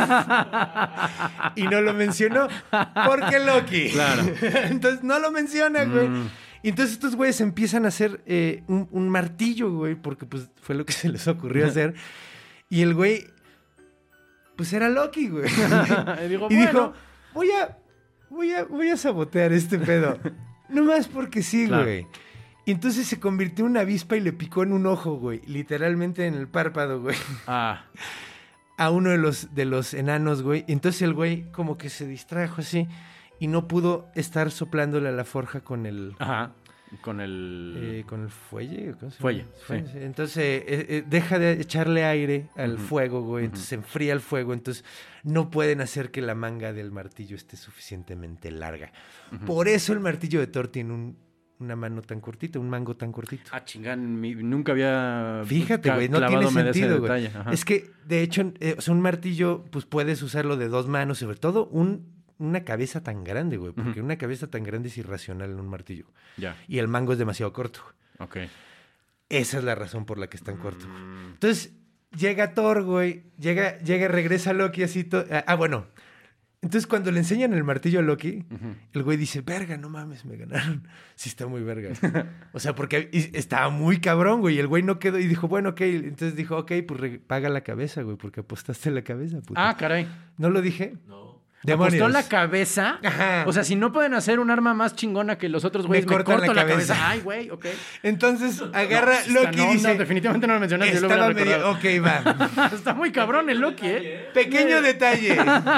Y no lo mencionó. Porque Loki. Claro. Entonces no lo menciona, güey. Mm. Y entonces estos güeyes empiezan a hacer eh, un, un martillo, güey, porque pues fue lo que se les ocurrió hacer. Y el güey, pues era Loki, güey. Y digo, Y bueno. dijo, voy a, voy a, voy a sabotear este pedo. Nomás porque sí, Claro. güey. Y entonces se convirtió en una avispa y le picó en un ojo, güey. Literalmente en el párpado, güey. Ah, A uno de los, de los enanos, güey. Y entonces el güey como que se distrajo así y no pudo estar soplándole a la forja con el... ajá. Con el... eh, con el fuelle. ¿Cómo se llama? Fuelle, Fuelle, sí. sí. Entonces eh, eh, deja de echarle aire al Ujú. fuego, güey. Entonces se enfría el fuego. Entonces no pueden hacer que la manga del martillo esté suficientemente larga. Por eso el martillo de Thor tiene un, una mano tan cortita, un mango tan cortito. Ah, chingán, mi- nunca había Fíjate, ca- güey, no tiene clavadome de ese sentido, güey. detalle. Ajá. Es que, de hecho, eh, o sea, un martillo, pues puedes usarlo de dos manos, sobre todo un, una cabeza tan grande, güey, porque Ujú. una cabeza tan grande es irracional en un martillo. Ya, Y el mango es demasiado corto. ok. Esa es la razón por la que es tan corto. Mm. Entonces, llega Thor, güey, llega, llega, regresa Loki así. to- Ah, ah, bueno. Entonces, cuando le enseñan el martillo a Loki, Ujú. el güey dice, verga, no mames, me ganaron. Sí, está muy verga. O sea, porque y- estaba muy cabrón, güey. Y el güey no quedó y dijo, bueno, ok. Entonces dijo, ok, pues re- paga la cabeza, güey, porque apostaste la cabeza, puto. Ah, caray. ¿No lo dije? No. Demonios. ¿Apostó la cabeza? Ajá. O sea, si no pueden hacer un arma más chingona que los otros güeyes, me, cortan corto la la cabeza. cabeza. Ay, güey, ok. Entonces agarra No, Loki no, y dice... no, definitivamente no lo mencionaste. Yo lo Estaba hubiera medio... recordado. Ok, va. Está muy cabrón el Loki, ¿eh? Pequeño detalle.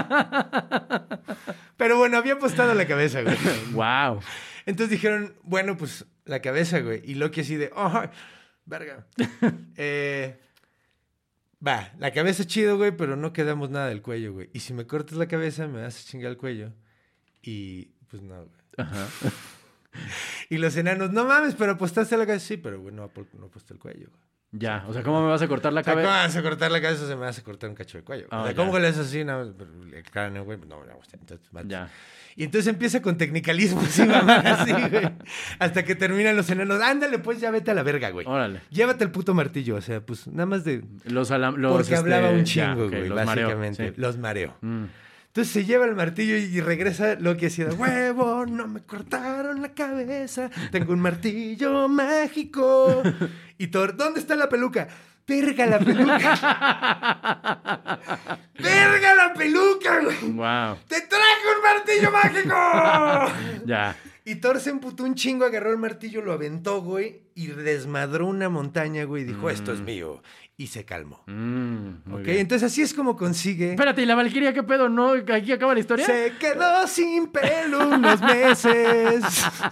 Pero bueno, había apostado la cabeza, güey. Wow. Entonces dijeron, bueno, pues la cabeza, güey. Y Loki así de, oh, verga. Eh, va, la cabeza es chido, güey, pero no quedamos nada del cuello, güey. Y si me cortas la cabeza, me vas a chingar el cuello. Y pues no, güey. Ajá. Y los enanos, no mames, pero apostaste la cabeza. Sí, pero güey, no, ap- no aposté el cuello, güey. Ya, o sea, ¿cómo me vas a cortar la O sea, ¿cómo cabeza? vas a cortar la cabeza o se me vas a cortar un cacho de cuello? Ah, o sea, ya. ¿cómo le haces así? No, pero el cráneo, güey, no, no, entonces, matas. Ya. Y entonces empieza con tecnicalismos y mamá así, güey. Hasta que terminan los enanos. Ándale, pues ya vete a la verga, güey. Órale. Llévate el puto martillo. O sea, pues nada más de... Los, alam- los Porque este, hablaba un ya, chingo, ok, güey, los mareó, básicamente. sí. Los mareó. Mm. Entonces se lleva el martillo y regresa Loki así de huevo, no me cortaron la cabeza, tengo un martillo mágico. Y Thor, ¿dónde está la peluca? ¡Verga la peluca! ¡Verga la peluca, güey! Wow. ¡Te traje un martillo mágico! Ya. Y Thor se emputó un chingo, agarró el martillo, lo aventó, güey, y desmadró una montaña, güey, y dijo, esto es mío. Y se calmó. Mm, muy ¿Ok? bien. Entonces así es como consigue... Espérate, ¿y la Valquiria qué pedo? ¿No? ¿Aquí acaba la historia? Se quedó sin pelo unos meses.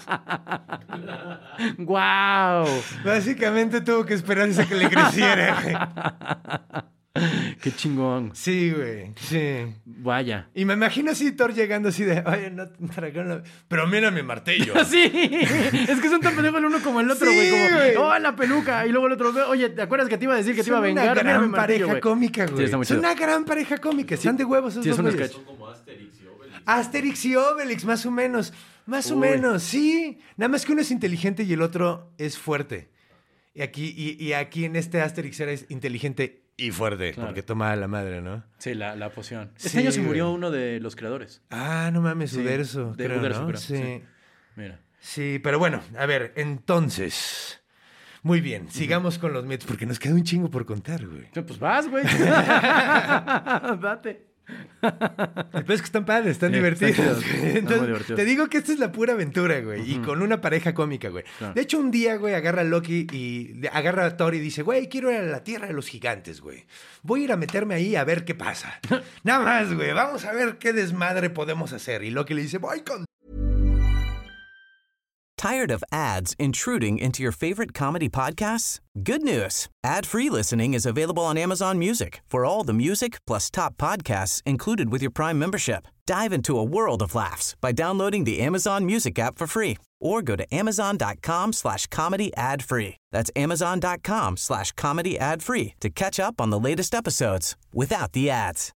¡Guau! Básicamente tuvo que esperarse a que le creciera, güey. ¡Qué chingón! Sí, güey. Sí. Vaya. Y me imagino así Thor llegando así de, oye, no trajeron la... Pero mira mi martillo. Sí, es que son tan pendejos el uno como el otro, Sí, güey. güey. Como, oh, la peluca. Y luego el otro, oye, ¿te acuerdas que te iba a decir que te iba a Son vengar? una Mira gran mi martillo, pareja güey. cómica, güey. Sí, está muy Son chido. una gran pareja cómica. Están de huevos esos sí, dos son unos güeyes. cachos. Son como Asterix y Obelix. Asterix y Obelix, más o menos. Más o Uy. menos, sí. Nada más que uno es inteligente y el otro es fuerte. Y aquí, y, y aquí en este Asterix era inteligente y fuerte, Claro. porque toma a la madre, ¿no? Sí, la, la poción. Este Sí, año se murió güey. uno de los creadores. Ah, no mames, Sí, Uderzo. de creo, Uderzo, ¿no? creo, Sí. sí. Mira. Sí, pero bueno, a ver, entonces. Muy bien, sigamos con los mitos, porque nos queda un chingo por contar, güey. Pues vas, güey. Date. El peor es que están padres, están Sí, divertidos. están chidos, güey. están muy Entonces, divertidos. te digo que esta es la pura aventura, güey. Y con una pareja cómica, güey. Claro. De hecho, un día, güey, agarra a Loki y de- agarra a Thor y dice, güey, quiero ir a la tierra de los gigantes, güey. Voy a ir a meterme ahí a ver qué pasa. Nada más, güey. Vamos a ver qué desmadre podemos hacer. Y Loki le dice, voy con... Tired of ads intruding into your favorite comedy podcasts? Good news. Ad-free listening is available on Amazon Music for all the music plus top podcasts included with your Prime membership. Dive into a world of laughs by downloading the Amazon Music app for free or go to amazon.com slash comedy ad free. That's amazon.com slash comedy ad free to catch up on the latest episodes without the ads.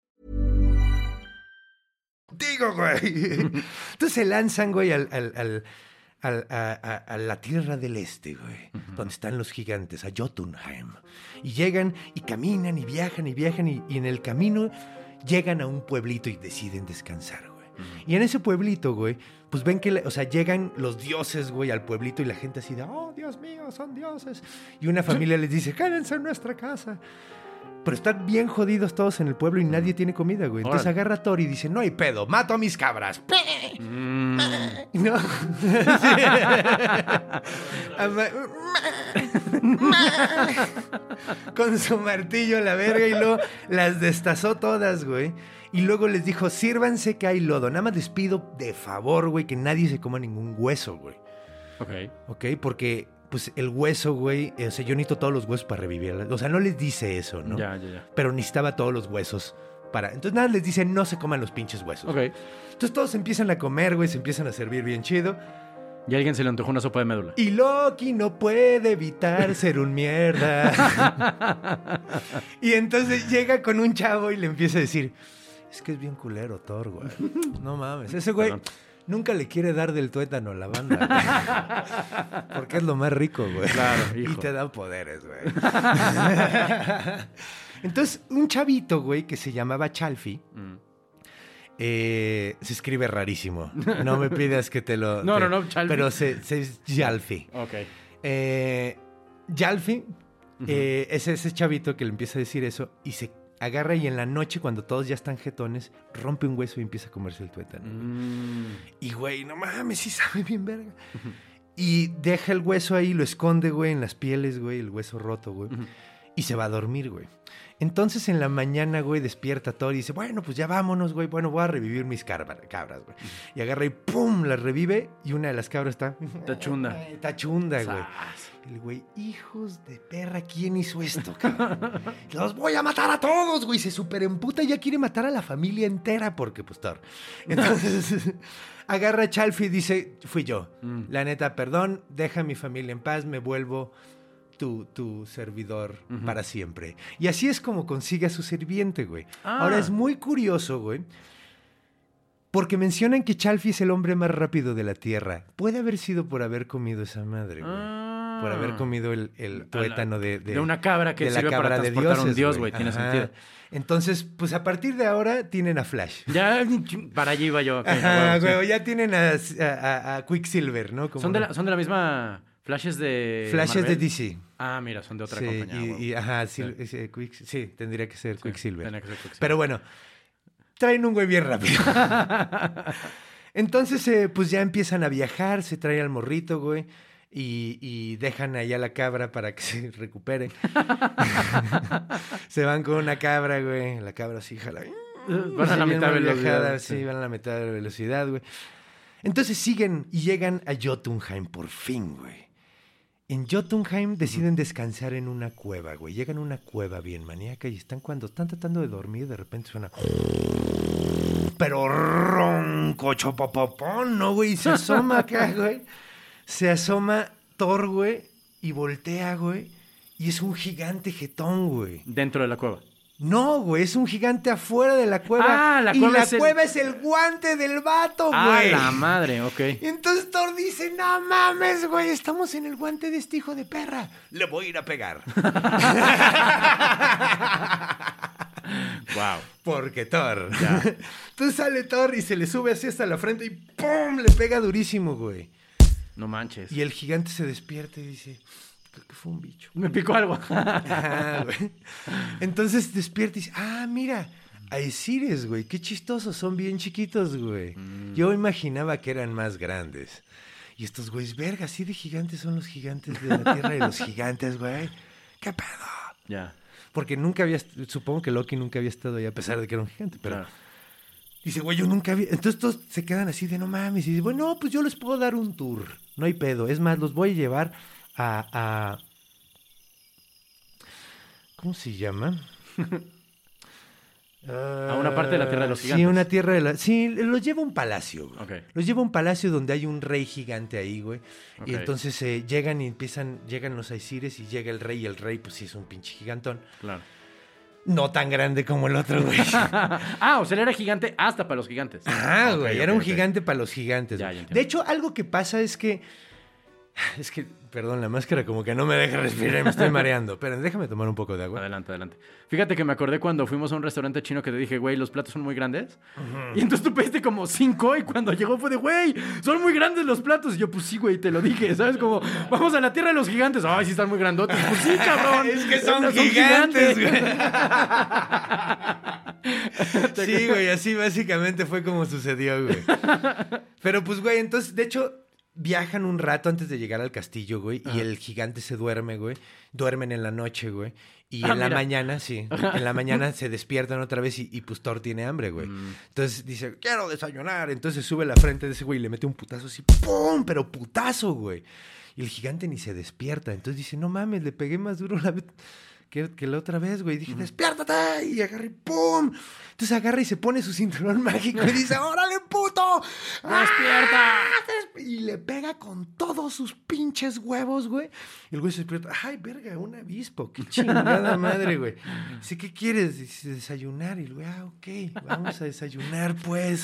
Digo, güey. Entonces se lanzan, güey, al, al, al, a, a, a, a la Tierra del Este, güey, uh-huh. donde están los gigantes, a Jotunheim. Y llegan y caminan y viajan y viajan y, y en el camino llegan a un pueblito y deciden descansar, güey. Uh-huh. Y en ese pueblito, güey, pues ven que, o sea, llegan los dioses, güey, al pueblito y la gente así de, oh, Dios mío, son dioses. Y una familia les dice, quédense en nuestra casa. Pero están bien jodidos todos en el pueblo y nadie tiene comida, güey. Entonces Órale. agarra a Thor y dice, no hay pedo, mato a mis cabras. Mm. No. Con su martillo a la verga y luego las destazó todas, güey. Y luego les dijo, sírvanse que hay lodo. Nada más les pido de favor, güey, que nadie se coma ningún hueso, güey. Ok. Ok, porque... pues el hueso, güey, o sea, yo necesito todos los huesos para revivir. O sea, no les dice eso, ¿no? Ya, ya, ya. Pero necesitaba todos los huesos para... Entonces nada, les dice, no se coman los pinches huesos. Ok. Entonces todos empiezan a comer, güey, se empiezan a servir bien chido. Y a alguien se le antojó una sopa de médula. Y Loki no puede evitar ser un mierda. Y entonces llega con un chavo y le empieza a decir, es que es bien culero Thor, güey. No mames, ese güey... Perdón. Nunca le quiere dar del tuétano a la banda, güey. Porque es lo más rico, güey. Claro, y hijo. te da poderes, güey. Entonces, un chavito, güey, que se llamaba Chalfi, Mm. eh, se escribe rarísimo. No me pidas que te lo... No, te- no, no, Chalfi. Pero se, se es Jalfi. Ok. Eh, Jalfi eh, es ese chavito que le empieza a decir eso y se agarra y en la noche, cuando todos ya están jetones, rompe un hueso y empieza a comerse el tuétano. Mm. Y, güey, no mames, sí sabe bien verga. Y deja el hueso ahí, lo esconde, güey, en las pieles, güey, el hueso roto, güey. Ujú. Y se va a dormir, güey. Entonces, en la mañana, güey, despierta Thor y dice, bueno, pues ya vámonos, güey. Bueno, voy a revivir mis cabra- cabras, güey. Y agarra y ¡pum! Las revive y una de las cabras está... Está chunda. Está chunda, güey. Sas. El güey, hijos de perra, ¿quién hizo esto, cabrón? Los voy a matar a todos, güey. Se superemputa y ya quiere matar a la familia entera porque, pues, Thor. Entonces, agarra a Chalfi y dice, fui yo. Mm. La neta, perdón, deja a mi familia en paz, me vuelvo tu, tu servidor Ujú. para siempre. Y así es como consigue a su sirviente, güey. Ah. Ahora, es muy curioso, güey, porque mencionan que Chalfi es el hombre más rápido de la Tierra. Puede haber sido por haber comido esa madre, güey. Ah. Por haber comido el, el tuétano de, De una cabra que de la sirve para cabra de transportar a un dioses, dios, güey. Tiene Ajá. sentido. Entonces, pues a partir de ahora tienen a Flash. Ya, para allí iba yo. ok, Ajá, a huevo, sí. güey, ya tienen a, a- a Quicksilver, ¿no? Como ¿Son, de la, ¿Son de la misma Flashes de Flashes de Marvel? D C. Ah, mira, son de otra Sí, compañía. y, huevo. y, ajá, sí, Sí. ese Quick- sí, tendría que ser Sí, Quicksilver. tenía que ser Quicksilver. Pero bueno, traen un güey bien rápido. Entonces, eh, pues ya empiezan a viajar, se trae al morrito, güey. Y, y dejan allá la cabra para que se recupere. Se van con una cabra, güey. La cabra sí jala. Van a la Sí, bien mitad de mal viajada, velocidad. Sí, van a la mitad de la velocidad, güey. Entonces siguen y llegan a Jotunheim por fin, güey. En Jotunheim deciden descansar en una cueva, güey. Llegan a una cueva bien maníaca y están cuando están tratando de dormir, de repente suena... Pero ronco, chopopopón, ¿no, güey? Y se asoma acá, güey. Se asoma Thor, güey, y voltea, güey. Y es un gigante jetón, güey. Dentro de la cueva. No, güey, es un gigante afuera de la cueva. Ah, la y cueva la es el- cueva es el guante del vato, Ah, güey. la madre, ok. Y entonces Thor dice, no mames, güey, estamos en el guante de este hijo de perra. Le voy a ir a pegar. Wow. Porque Thor. Entonces sale Thor y se le sube así hasta la frente y ¡pum! Le pega durísimo, güey. No manches. Y el gigante se despierta y dice, creo que fue un bicho. Me picó algo. Ajá, güey. Entonces despierta y dice, ah, mira, Aesires, güey, qué chistosos, son bien chiquitos, güey. Mm. Yo imaginaba que eran más grandes. Y estos güeyes, verga, así de gigantes son los gigantes de la Tierra y los gigantes, güey. ¿Qué pedo? Ya. Porque nunca había, supongo que Loki nunca había estado ahí a pesar de que era un gigante, pero... Claro. Dice, güey, yo nunca había... Entonces todos se quedan así de, no mames. Y dice, bueno, no, pues yo les puedo dar un tour. No hay pedo. Es más, los voy a llevar a... a... ¿Cómo se llama? A una parte de la Tierra de los Sí, Gigantes. una tierra de la... Sí, los lleva a un palacio, güey. Ok. Los lleva a un palacio donde hay un rey gigante ahí, güey. Y Ok. entonces eh, llegan y empiezan... Llegan los Aesires y llega el rey. Y el rey, pues sí, es un pinche gigantón. Claro. no tan grande como el otro, güey. Ah, o sea, él era gigante hasta para los gigantes. Ah, Ok, güey, ok, era un ok. gigante para los gigantes. Ya, güey. ya entiendo. De hecho, algo que pasa es que... Es que, perdón, la máscara como que no me deja respirar, me estoy mareando. Pero déjame tomar un poco de agua. Adelante, adelante. Fíjate que me acordé cuando fuimos a un restaurante chino que te dije, güey, los platos son muy grandes. Y entonces tú pediste como cinco y cuando llegó fue de, güey, son muy grandes los platos. Y yo, pues sí, güey, te lo dije, ¿sabes? Como, vamos a la tierra de los gigantes. Ay, sí están muy grandotes. Pues sí, cabrón. Es que son, Son gigantes, gigantes. güey. Sí, güey, así básicamente fue como sucedió, güey. Pero pues, güey, entonces, de hecho, viajan un rato antes de llegar al castillo, güey, y el gigante se duerme, güey. Duermen en la noche, güey. Y Ah, en la mira. mañana, sí, en la mañana se despiertan otra vez y, y pues Thor tiene hambre, güey. Mm. Entonces dice, quiero desayunar. Entonces sube la frente de ese güey y le mete un putazo así, ¡pum! Pero putazo, güey. Y el gigante ni se despierta. Entonces dice, no mames, le pegué más duro la vez que, que la otra vez, güey. Dije, despiértate. Y agarra y ¡pum! Entonces agarra y se pone su cinturón mágico y dice, ¡órale, puto! ¡Despierta! Y le pega con todos sus pinches huevos, güey. Y el güey se despierta. ¡Ay, verga, un avispo! ¡Qué chingada madre, güey! Dice, ¿qué quieres? Dice, desayunar. Y el güey, ah, ok, vamos a desayunar, pues.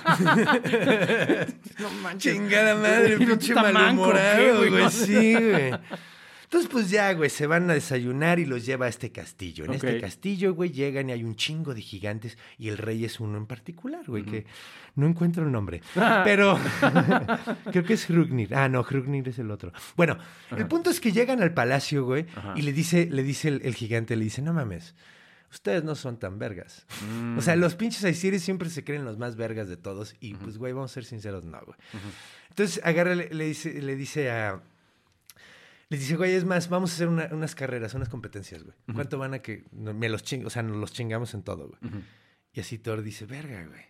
No manches. Chingada madre, ¿Y no pinche está manco, malhumorado, qué, güey? güey. Sí, güey. Entonces, pues ya, güey, se van a desayunar y los lleva a este castillo. En Ok. este castillo, güey, llegan y hay un chingo de gigantes y el rey es uno en particular, güey, que no encuentro el nombre. Pero creo que es Hrungnir. Ah, no, Hrungnir es el otro. Bueno, el punto es que llegan al palacio, güey, Ajá. y le dice, le dice el, el gigante, le dice, no mames, ustedes no son tan vergas. O sea, los pinches Aesiris siempre se creen los más vergas de todos y, pues, güey, vamos a ser sinceros, no, güey. Entonces, agarra, le, le dice, le dice a... Les dice, güey, es más, vamos a hacer una- unas carreras, unas competencias, güey. ¿Cuánto van a que no, me los ching, o sea, nos los chingamos en todo, güey? Ujú. Y así Thor dice, verga, güey.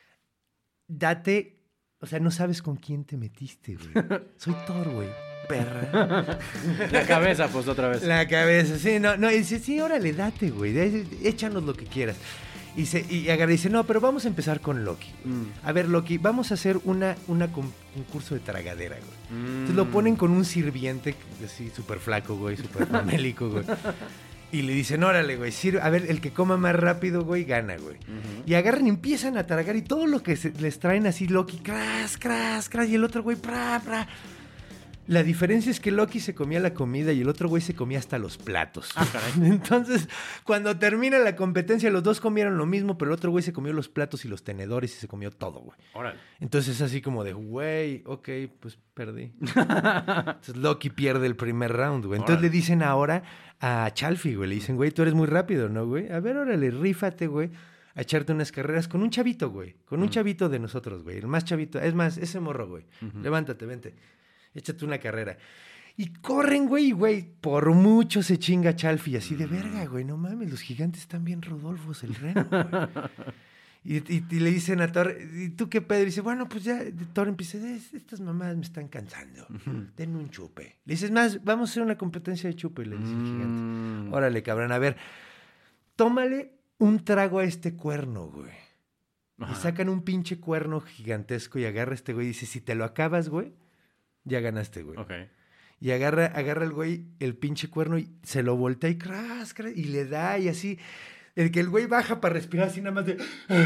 Date, o sea, no sabes con quién te metiste, güey. Soy Thor, güey. Perra. La cabeza, pues, otra vez. La cabeza, sí, no, no. Y dice, sí, órale, date, güey. de- Échanos lo que quieras. Y, se, y agarra y dice, no, pero vamos a empezar con Loki. Mm. A ver, Loki, vamos a hacer una, una con- un curso de tragadera, güey. Mm. Entonces lo ponen con un sirviente así súper flaco, güey, súper famélico, güey. Y le dicen, órale, güey, sirve. A ver, el que coma más rápido, güey, gana, güey. Y agarran y empiezan a tragar y todo lo que se- les traen así, Loki, cras, cras, cras, y el otro, güey, pra, pra. La diferencia es que Loki se comía la comida y el otro güey se comía hasta los platos. Entonces, cuando termina la competencia, los dos comieron lo mismo, pero el otro güey se comió los platos y los tenedores y se comió todo, güey. Órale. Entonces es así como de, güey, ok, pues perdí. Entonces Loki pierde el primer round, güey. Entonces Órale. le dicen ahora a Chalfi, güey, le dicen, güey, tú eres muy rápido, ¿no, güey? A ver, órale, rífate, güey, a echarte unas carreras con un chavito, güey. Con un chavito de nosotros, güey. El más chavito, es más, ese morro, güey. Levántate, vente. Échate una carrera. Y corren, güey, y güey, por mucho se chinga Chalfi, así de verga, güey, no mames, los gigantes están bien Rodolfos, el reno, güey. Y, y- y le dicen a Thor, ¿y tú qué pedo? Y dice, bueno, pues ya, Thor empieza, "Es- estas mamadas me están cansando, denme un chupe. Le dices, más, vamos a hacer una competencia de chupe, le dice el gigante. Mm. Órale, cabrón, a ver, tómale un trago a este cuerno, güey. Y Ajá. sacan un pinche cuerno gigantesco y agarra a este güey y dice, si te lo acabas, güey, ya ganaste, güey. Ok. Y agarra, agarra el güey el pinche cuerno y se lo voltea y cras, cras, y le da y así. El que el güey baja para respirar así nada más de...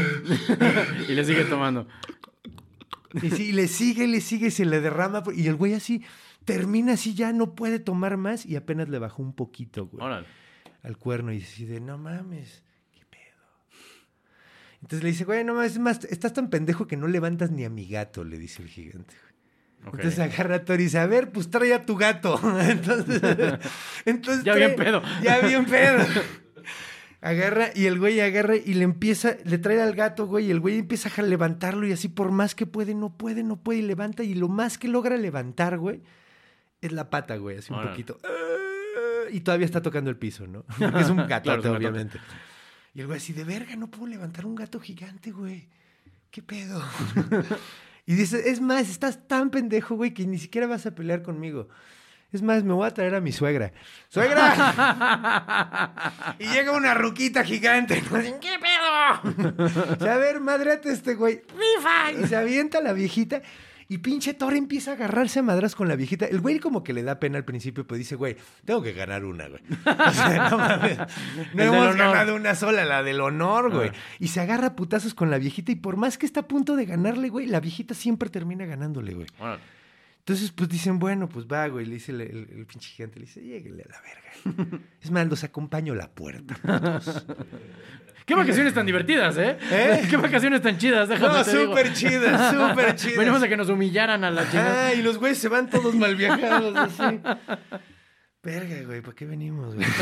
Y le sigue tomando. Y sí, le sigue, le sigue, se le derrama. Y el güey así termina así, ya no puede tomar más y apenas le bajó un poquito, güey. Órale. Al cuerno y así de, no mames, qué pedo. Entonces le dice, güey, no mames, es más, estás tan pendejo que no levantas ni a mi gato, le dice el gigante, güey. Ok. Entonces agarra a Thor y dice, a ver, pues trae a tu gato. Entonces, entonces Ya trae- bien pedo. Ya bien pedo. Agarra y el güey agarra y le empieza, le trae al gato, güey, y el güey empieza a levantarlo y así por más que puede, no puede, no puede, y levanta y lo más que logra levantar, güey, es la pata, güey, así un Órale. poquito. Y todavía está tocando el piso, ¿no? Porque es un gatote, Claro, es un gatote. obviamente. Y el güey así de verga, no puedo levantar un gato gigante, güey. ¿Qué pedo? Y dice, es más, estás tan pendejo, güey, que ni siquiera vas a pelear conmigo. Es más, me voy a traer a mi suegra. ¡Suegra! Y llega una ruquita gigante. ¿No? ¿Qué pedo? O sea, a ver, madréate este güey. ¡Rifa! Y se avienta la viejita Y pinche Thor empieza a agarrarse a madras con la viejita. El güey como que le da pena al principio, pero dice, güey, tengo que ganar una, güey. O sea, no mames. No El del hemos honor. ganado una sola, la del honor, güey. Ah. Y se agarra a putazos con la viejita y por más que está a punto de ganarle, güey, la viejita siempre termina ganándole, güey. Órale. Entonces, pues dicen, bueno, pues va, güey. Le dice el, el- el pinche gigante, le dice, lléguele a la verga. Es más, los acompaño a la puerta. Qué vacaciones tan divertidas, ¿eh? ¿Eh? Qué vacaciones tan chidas, déjame No, te digo. súper chidas, súper chidas. Venimos a que nos humillaran a la chingada. Ah, y los güeyes se van todos mal viajados, así. Verga, güey, ¿para qué venimos, güey?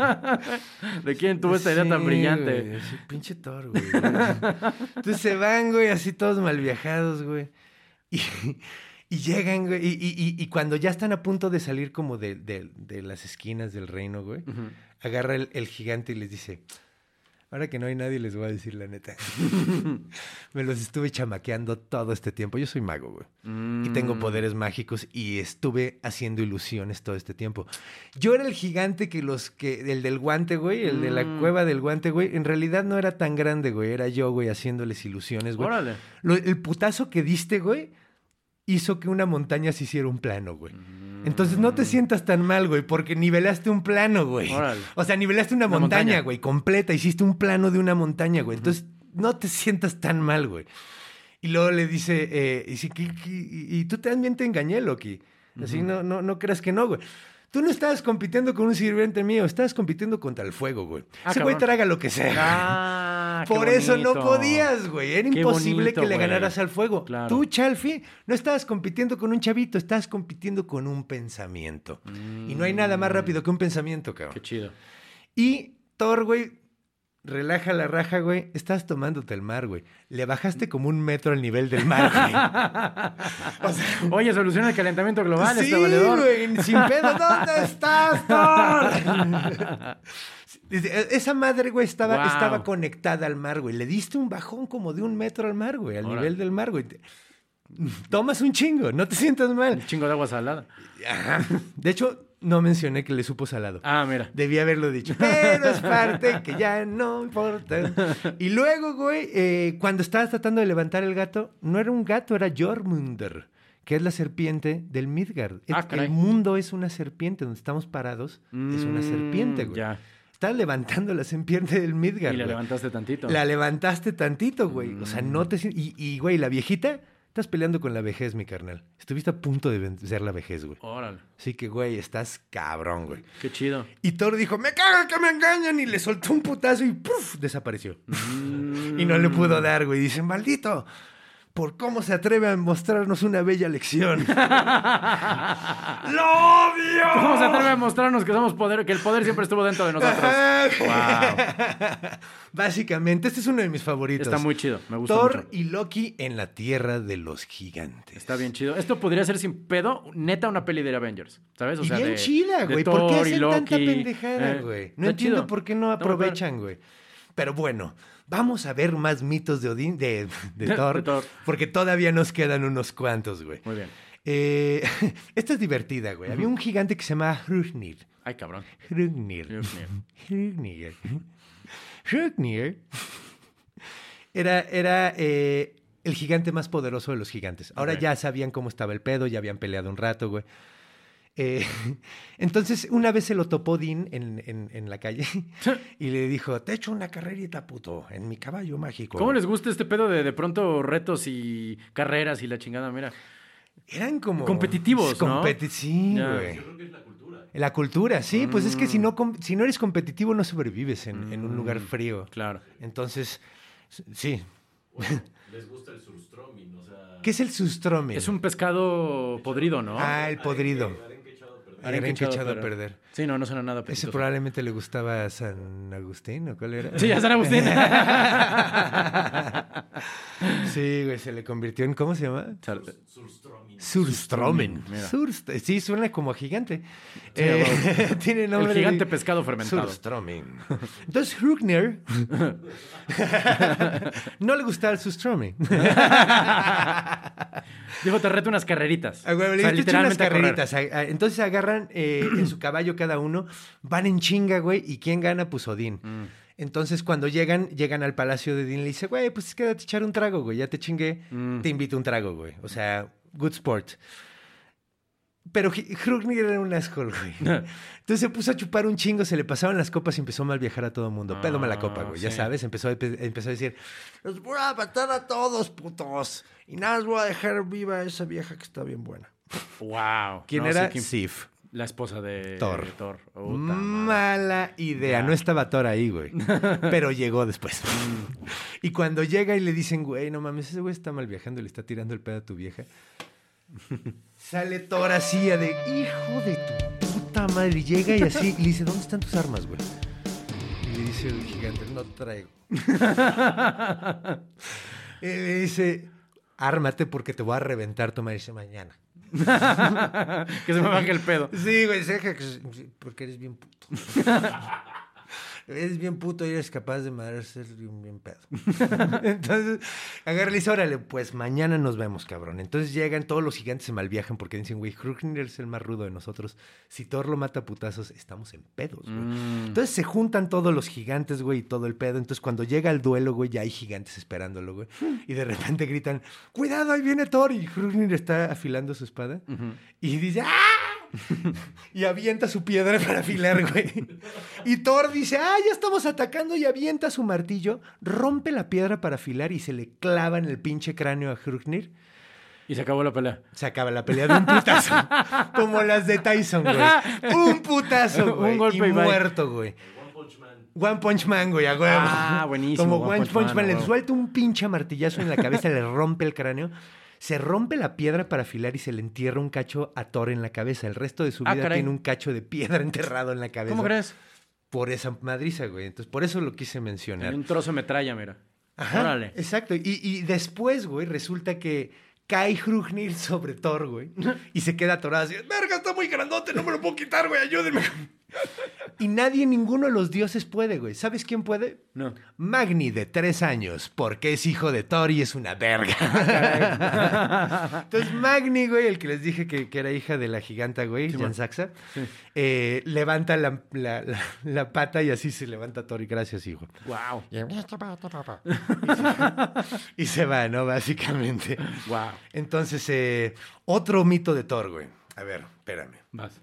¿De quién tuvo esta idea tan Sí, brillante? güey, así, pinche Thor, güey. Entonces se van, güey, así todos mal viajados, güey. Y, y llegan, güey. Y, y- y- y cuando ya están a punto de salir como de, de- de las esquinas del reino, güey, agarra el, el gigante y les dice... Ahora que no hay nadie, les voy a decir la neta. Me los estuve chamaqueando todo este tiempo. Yo soy mago, güey. Y tengo poderes mágicos y estuve haciendo ilusiones todo este tiempo. Yo era el gigante que los que... El del guante, güey. El de la Mm. cueva del guante, güey. En realidad no era tan grande, güey. Era yo, güey, haciéndoles ilusiones, güey. Órale. Lo- el putazo que diste, güey, hizo que una montaña se hiciera un plano, güey. Entonces no te sientas tan mal, güey, porque nivelaste un plano, güey. Órale. O sea, nivelaste una, Una montaña, montaña. güey, completa. Hiciste un plano de una montaña, güey. Entonces no te sientas tan mal, güey. Y luego le dice, eh, y, dice, "¿Qué- qué- y, y tú también te engañé, Loki. Así, no, no, no creas que no, güey. Tú no estabas compitiendo con un sirviente mío, estabas compitiendo contra el fuego, güey. Ah, Ese güey cabrón. traga lo que sea. Ah, qué Por eso no bonito. podías, güey. Era Qué imposible bonito, que le güey. ganaras al fuego. Claro. Tú, Chalfi, no estabas compitiendo con un chavito, estabas compitiendo con un pensamiento. Y no hay nada más rápido que un pensamiento, cabrón. Qué chido. Y Thor, güey, relaja la raja, güey. Estás tomándote el mar, güey. Le bajaste como un metro al nivel del mar, güey. O sea, Oye, soluciona el calentamiento global, sí, este valedor. güey, sin pedo. ¿Dónde estás, Thor? Dice, esa madre, güey, estaba, Wow. estaba conectada al mar, güey. Le diste un bajón como de un metro al mar, güey, al Órale. nivel del mar, güey. Te- Tomas un chingo, no te sientas mal. Un chingo de agua salada. Ajá. De hecho, no mencioné que le supo salado. Ah, mira. Debí haberlo dicho. Pero es parte que ya no importa. Y luego, güey, eh, cuando estabas tratando de levantar el gato, no era un gato, era Jormundur, que es la serpiente del Midgard. Ah, el, caray. el mundo es una serpiente, donde estamos parados es una Mm, serpiente, güey. ya. Estás levantando la serpiente del Midgard, Y la güey. levantaste tantito. La levantaste tantito, güey. O sea, no te... sien- Y, y, güey, la viejita... Estás peleando con la vejez, mi carnal. Estuviste a punto de vencer la vejez, güey. Órale. Así que, güey, estás cabrón, güey. Qué chido. Y Thor dijo, me caga que me engañan. Y le soltó un putazo y ¡puf! Desapareció. Y no le pudo dar, güey. Dice, maldito, por cómo se atreve a mostrarnos una bella lección. ¡Lo odio! ¿Cómo se atreve a mostrarnos que somos poder, que el poder siempre estuvo dentro de nosotros? Wow. Básicamente, este es uno de mis favoritos. Está muy chido, me gusta Thor mucho. y Loki en la tierra de los gigantes. Está bien chido. Esto podría ser sin pedo, neta, una peli de Avengers, ¿sabes? O Y sea, bien de- chida, de güey. ¿Por qué Thor y hacen tanta Loki, pendejada, eh, güey? No está entiendo chido. por qué no Está muy padre. aprovechan, güey. Pero bueno, vamos a ver más mitos de Odín, de, de, De Thor, Thor. porque todavía nos quedan unos cuantos, güey. Muy bien. Eh, esta es divertida, güey. Había un gigante que se llamaba Hrungnir. Ay, cabrón. Hrungnir. Hrungnir. Hrungnir. Hrungnir era, era eh, el gigante más poderoso de los gigantes. Ahora Ok. ya sabían cómo estaba el pedo, ya habían peleado un rato, güey. Eh, entonces, una vez se lo topó Dean en, en, en la calle y le dijo, te echo una carrerita, puto, en mi caballo mágico. ¿Cómo les gusta este pedo de de pronto retos y carreras y la chingada? Mira. Eran como... Competitivos, ¿no? Competi- Sí, Ya. güey. Yo creo que es la cultura. La cultura, sí. Pues es que Mm. si no, com- si no eres competitivo no sobrevives en, en un lugar frío. Claro. Entonces, s- sí. Bueno, les gusta el surströmming, o sea... ¿Qué es el sustromen? Es un pescado podrido, ¿no? Ah, el podrido. Arenque echado a perder. Arenque echado a perder. Sí, no, no suena nada Ese apetitoso. probablemente le gustaba a San Agustín, ¿o cuál era? Sí, a San Agustín. Sí, güey, se le convirtió en, ¿cómo se llama? Surströmming. Surstromen. Mira. Surst- sí, suena como gigante. Sí, Eh, wow. tiene nombre El gigante de- pescado fermentado. Surstromen. Entonces, Hrungnir no le gustaba el Surstromen. Dijo, te reto unas carreritas. Ah, güey, O le sea, diste unas literalmente a correr. carreritas. A- a- Entonces agarran eh, en su caballo cada uno, van en chinga, güey, y ¿quién gana? Pues Odín. Mm. Entonces cuando llegan, llegan al palacio de Odín, le dice, güey, pues quédate a echar un trago, güey, ya te chingué, Mm. te invito a un trago, güey. O sea, good sport. Pero Hrungnir era un asshole, güey. Entonces se puso a chupar un chingo, se le pasaban las copas y empezó a mal viajar a todo el mundo. Ah, Pédome la copa, güey, sí. ya sabes. Empezó a, empezó a decir, los voy a matar a todos, putos. Y nada, os voy a dejar viva a esa vieja que está bien buena. Wow. ¿Quién No, era? sí, ¿quién- Sif. La esposa de Thor. de Thor. Puta madre. Mala idea. Ya. No estaba Thor ahí, güey. Pero llegó después. Y cuando llega y le dicen, güey, no mames, ese güey está mal viajando y le está tirando el pedo a tu vieja. Sale Thor así a de, hijo de tu puta madre. Y llega y así y le dice, ¿dónde están tus armas, güey? Y le dice el gigante, no traigo. Y le dice, ármate porque te voy a reventar tu madre. Y dice, mañana. Que se me baje el pedo. Sí, güey, sé que- porque eres bien puto. Eres bien puto y eres capaz de madre ser bien, bien pedo. Entonces, agarra y le dice, órale, pues mañana nos vemos, cabrón. Entonces llegan, todos los gigantes se malviajan porque dicen, güey, Hrungnir es el más rudo de nosotros. Si Thor lo mata a putazos, estamos en pedos, güey. Mm. Entonces se juntan todos los gigantes, güey, y todo el pedo. Entonces cuando llega el duelo, güey, ya hay gigantes esperándolo, güey. Y de repente gritan, cuidado, ahí viene Thor. Y Hrungnir está afilando su espada. Ujú. Y dice, ¡ah! Y avienta su piedra para afilar, güey. Y Thor dice, ah, ya estamos atacando, y avienta su martillo, rompe la piedra para afilar y se le clava en el pinche cráneo a Hrungnir. Y se acabó la pelea. Se acaba la pelea de un putazo. Como las de Tyson, güey. Un putazo, güey. Un golpe y y bye. muerto, güey. One Punch Man, güey, a huevo. Ah, buenísimo, Como One One Punch Punch, Man, Man, a le huevo. suelta un pinche martillazo en la cabeza, le rompe el cráneo. Se rompe la piedra para afilar y se le entierra un cacho a Thor en la cabeza. El resto de su Ah, vida caray. tiene un cacho de piedra enterrado en la cabeza. ¿Cómo crees? Por esa madriza, güey. Entonces, por eso lo quise mencionar. Hay un trozo de metralla, mira. Ajá, Órale. exacto. Y, y después, güey, resulta que cae Hrungnir sobre Thor, güey. Y se queda atorado así. Verga, está muy grandote, no me lo puedo quitar, güey, ayúdenme. Y nadie, ninguno de los dioses puede, güey. ¿Sabes quién puede? No. Magni, de tres años, porque es hijo de Thor y es una verga. Entonces, Magni, güey, el que les dije que, que era hija de la giganta, güey, Jan Saxa, eh, levanta la, la- la- la pata y así se levanta Thor y gracias, hijo. Wow. Y se va, ¿no? Básicamente. Wow. Entonces, eh, otro mito de Thor, güey. A ver, espérame. Vas.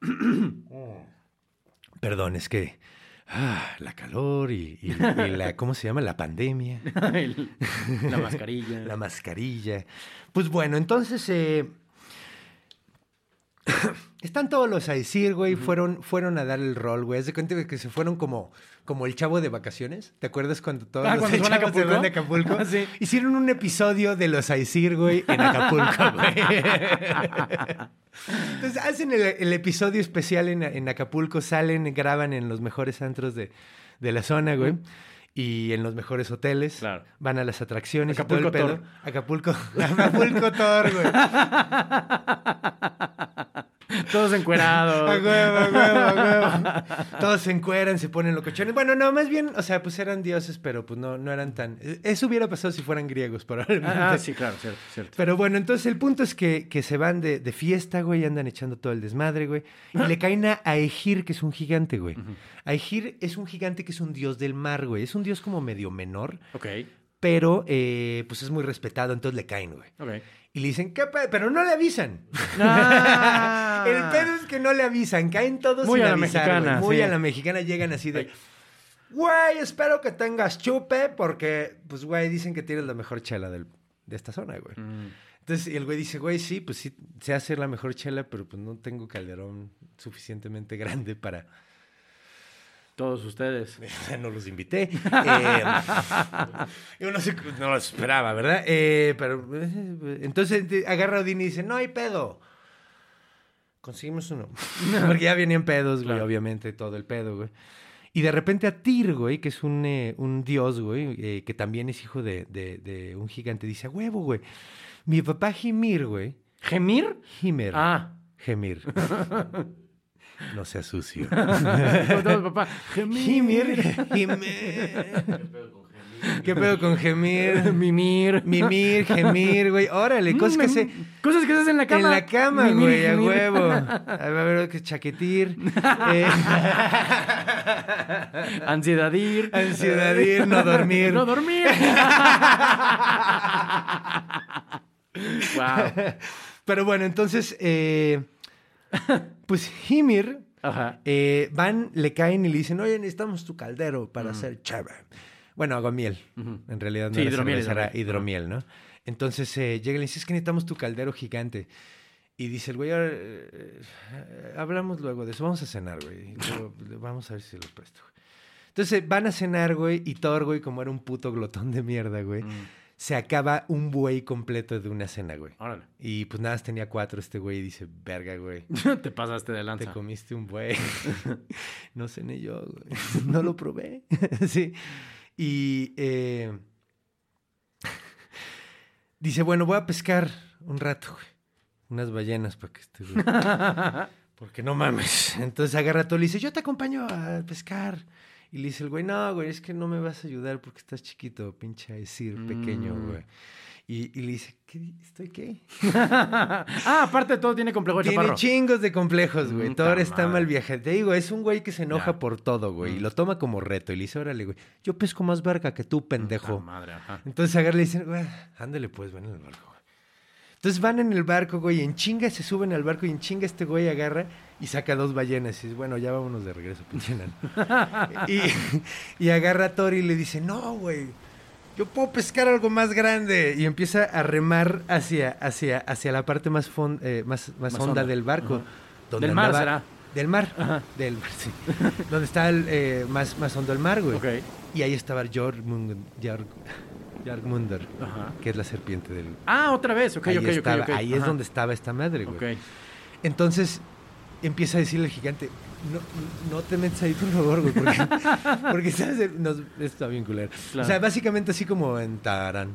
Perdón, es que ah, la calor y, y- y la, ¿cómo se llama? La pandemia, El- la mascarilla. la mascarilla. Pues bueno, entonces eh, están todos los Aesir, güey, fueron, fueron a dar el rol, güey. Haz de cuenta que se fueron como, como el chavo de vacaciones. ¿Te acuerdas cuando todos Ah, los cuando se van a chavos se van de Acapulco. Acapulco? Sí. Hicieron un episodio de los Aesir, güey, en Acapulco, güey. Entonces hacen el, el episodio especial en, en Acapulco, salen, graban en los mejores antros de, de la zona, güey. Y en los mejores hoteles. Claro. Van a las atracciones Acapulco y todo el Thor. pedo. Acapulco, Acapulco Thor, güey. Todos encuerados. A huevo, a huevo, a huevo. Todos se encueran, se ponen locochones. Bueno, no, más bien, o sea, pues eran dioses, pero pues no, no eran tan... Eso hubiera pasado si fueran griegos, probablemente. Ah, sí, claro, cierto, cierto. Pero bueno, entonces el punto es que, que se van de, de fiesta, güey, andan echando todo el desmadre, güey. Y le caen a Aegir, que es un gigante, güey. Aegir es un gigante que es un dios del mar, güey. Es un dios como medio menor, Ok, pero eh, pues es muy respetado, entonces le caen, güey. ok. Y le dicen, ¿qué pedo? Pero no le avisan. Ah. El pedo es que no le avisan. Caen todos Muy sin a la avisar, mexicana, güey. Muy sí. a la mexicana. Llegan así de, güey, espero que tengas chupe porque, pues, güey, dicen que tienes la mejor chela del- de esta zona, güey. Mm. Entonces el güey dice, güey, sí, pues sí, sé hacer la mejor chela, pero pues no tengo calderón suficientemente grande para... Todos ustedes. No los invité. Eh, yo no sé, no los esperaba, ¿verdad? Eh, pero eh, entonces te- agarra a Odín y dice, no hay pedo. Conseguimos uno. Porque ya venían pedos, güey, Claro. obviamente, todo el pedo, güey. Y de repente a Tyr, güey, que es un, eh, un dios, güey, eh, que también es hijo de, de- de un gigante, dice, a huevo, güey. Mi papá Hymir, güey. ¿Gemir? Hymir. Ah. Hymir. No sea sucio. Todos, papá. Hymir. Hymir. ¿Qué pedo con gemir? Mimir. Mimir, gemir, güey. Órale, cosas que se... Cosas que se hacen en la cama. En la cama, Mimir, güey, a gemir. huevo. A ver, que chaquetir. Eh, Ansiedadir. Ansiedadir, no dormir. No dormir. Wow. Pero bueno, entonces, eh, pues Hymir, Ajá. eh, van, le caen y le dicen, oye, necesitamos tu caldero para hacer chévere. Bueno, aguamiel. Ujú. En realidad no Sí, era hidromiel, cerveza, era hidromiel. hidromiel, ¿no? Entonces eh, llega y le dice, es que necesitamos tu caldero gigante. Y dice el güey, "Ahora, eh, eh, hablamos luego de eso, vamos a cenar, güey. Y luego, vamos a ver si los presto. Güey. Entonces van a cenar, güey, y Thor, güey, como era un puto glotón de mierda, güey, Mm. se acaba un buey completo de una cena, güey. Órale. Y pues nada más tenía cuatro este güey y dice, verga, güey, Te pasaste de te lanza. comiste un buey. No cené yo, güey. No lo probé. Sí. Y eh, dice, bueno, voy a pescar un rato, güey. Unas ballenas para que esté, güey. Porque no mames. Entonces agarra todo y le dice, yo te acompaño a pescar. Y le dice el güey, no, güey, es que no me vas a ayudar porque estás chiquito, pinche Aesir pequeño, Mm. güey. Y, y le dice, ¿qué? ¿Estoy qué? ah, aparte de todo, tiene complejo de Tiene chaparro. chingos de complejos, güey. Puta Thor está madre. mal viajado. Te digo, es un güey que se enoja Ya. por todo, güey. Mm. Y lo toma como reto. Y le dice, órale, güey, yo pesco más verga que tú, pendejo. Puta madre, ajá. Entonces agarra y le dicen, güey, ándale pues, ven en el barco, güey. Entonces van en el barco, güey, y en chinga se suben al barco y en chinga este güey agarra y saca dos ballenas. Y dice, bueno, ya vámonos de regreso, pinche enano. y, y agarra a Thor y le dice, no, güey, yo puedo pescar algo más grande. Y empieza a remar hacia, hacia, hacia la parte más, fon- eh, más, más, Más honda, honda. del barco. Ajá. donde Del mar, andaba- ¿será? Del mar, Ajá. del mar, sí. Donde está el, eh, más, más hondo el mar, güey. Ok. Y ahí estaba Jormungand- Jarg- Jargmundr, Ajá. que es la serpiente del... Ah, otra vez. Ok, ahí ok, ok, estaba- ok. ahí es Ajá. donde estaba esta madre, güey. Ok. Entonces empieza a decirle al gigante, no, no te metas ahí, por favor, güey, porque, porque ¿sabes? Nos, está bien culero. Claro. O sea, básicamente así como en Tarán.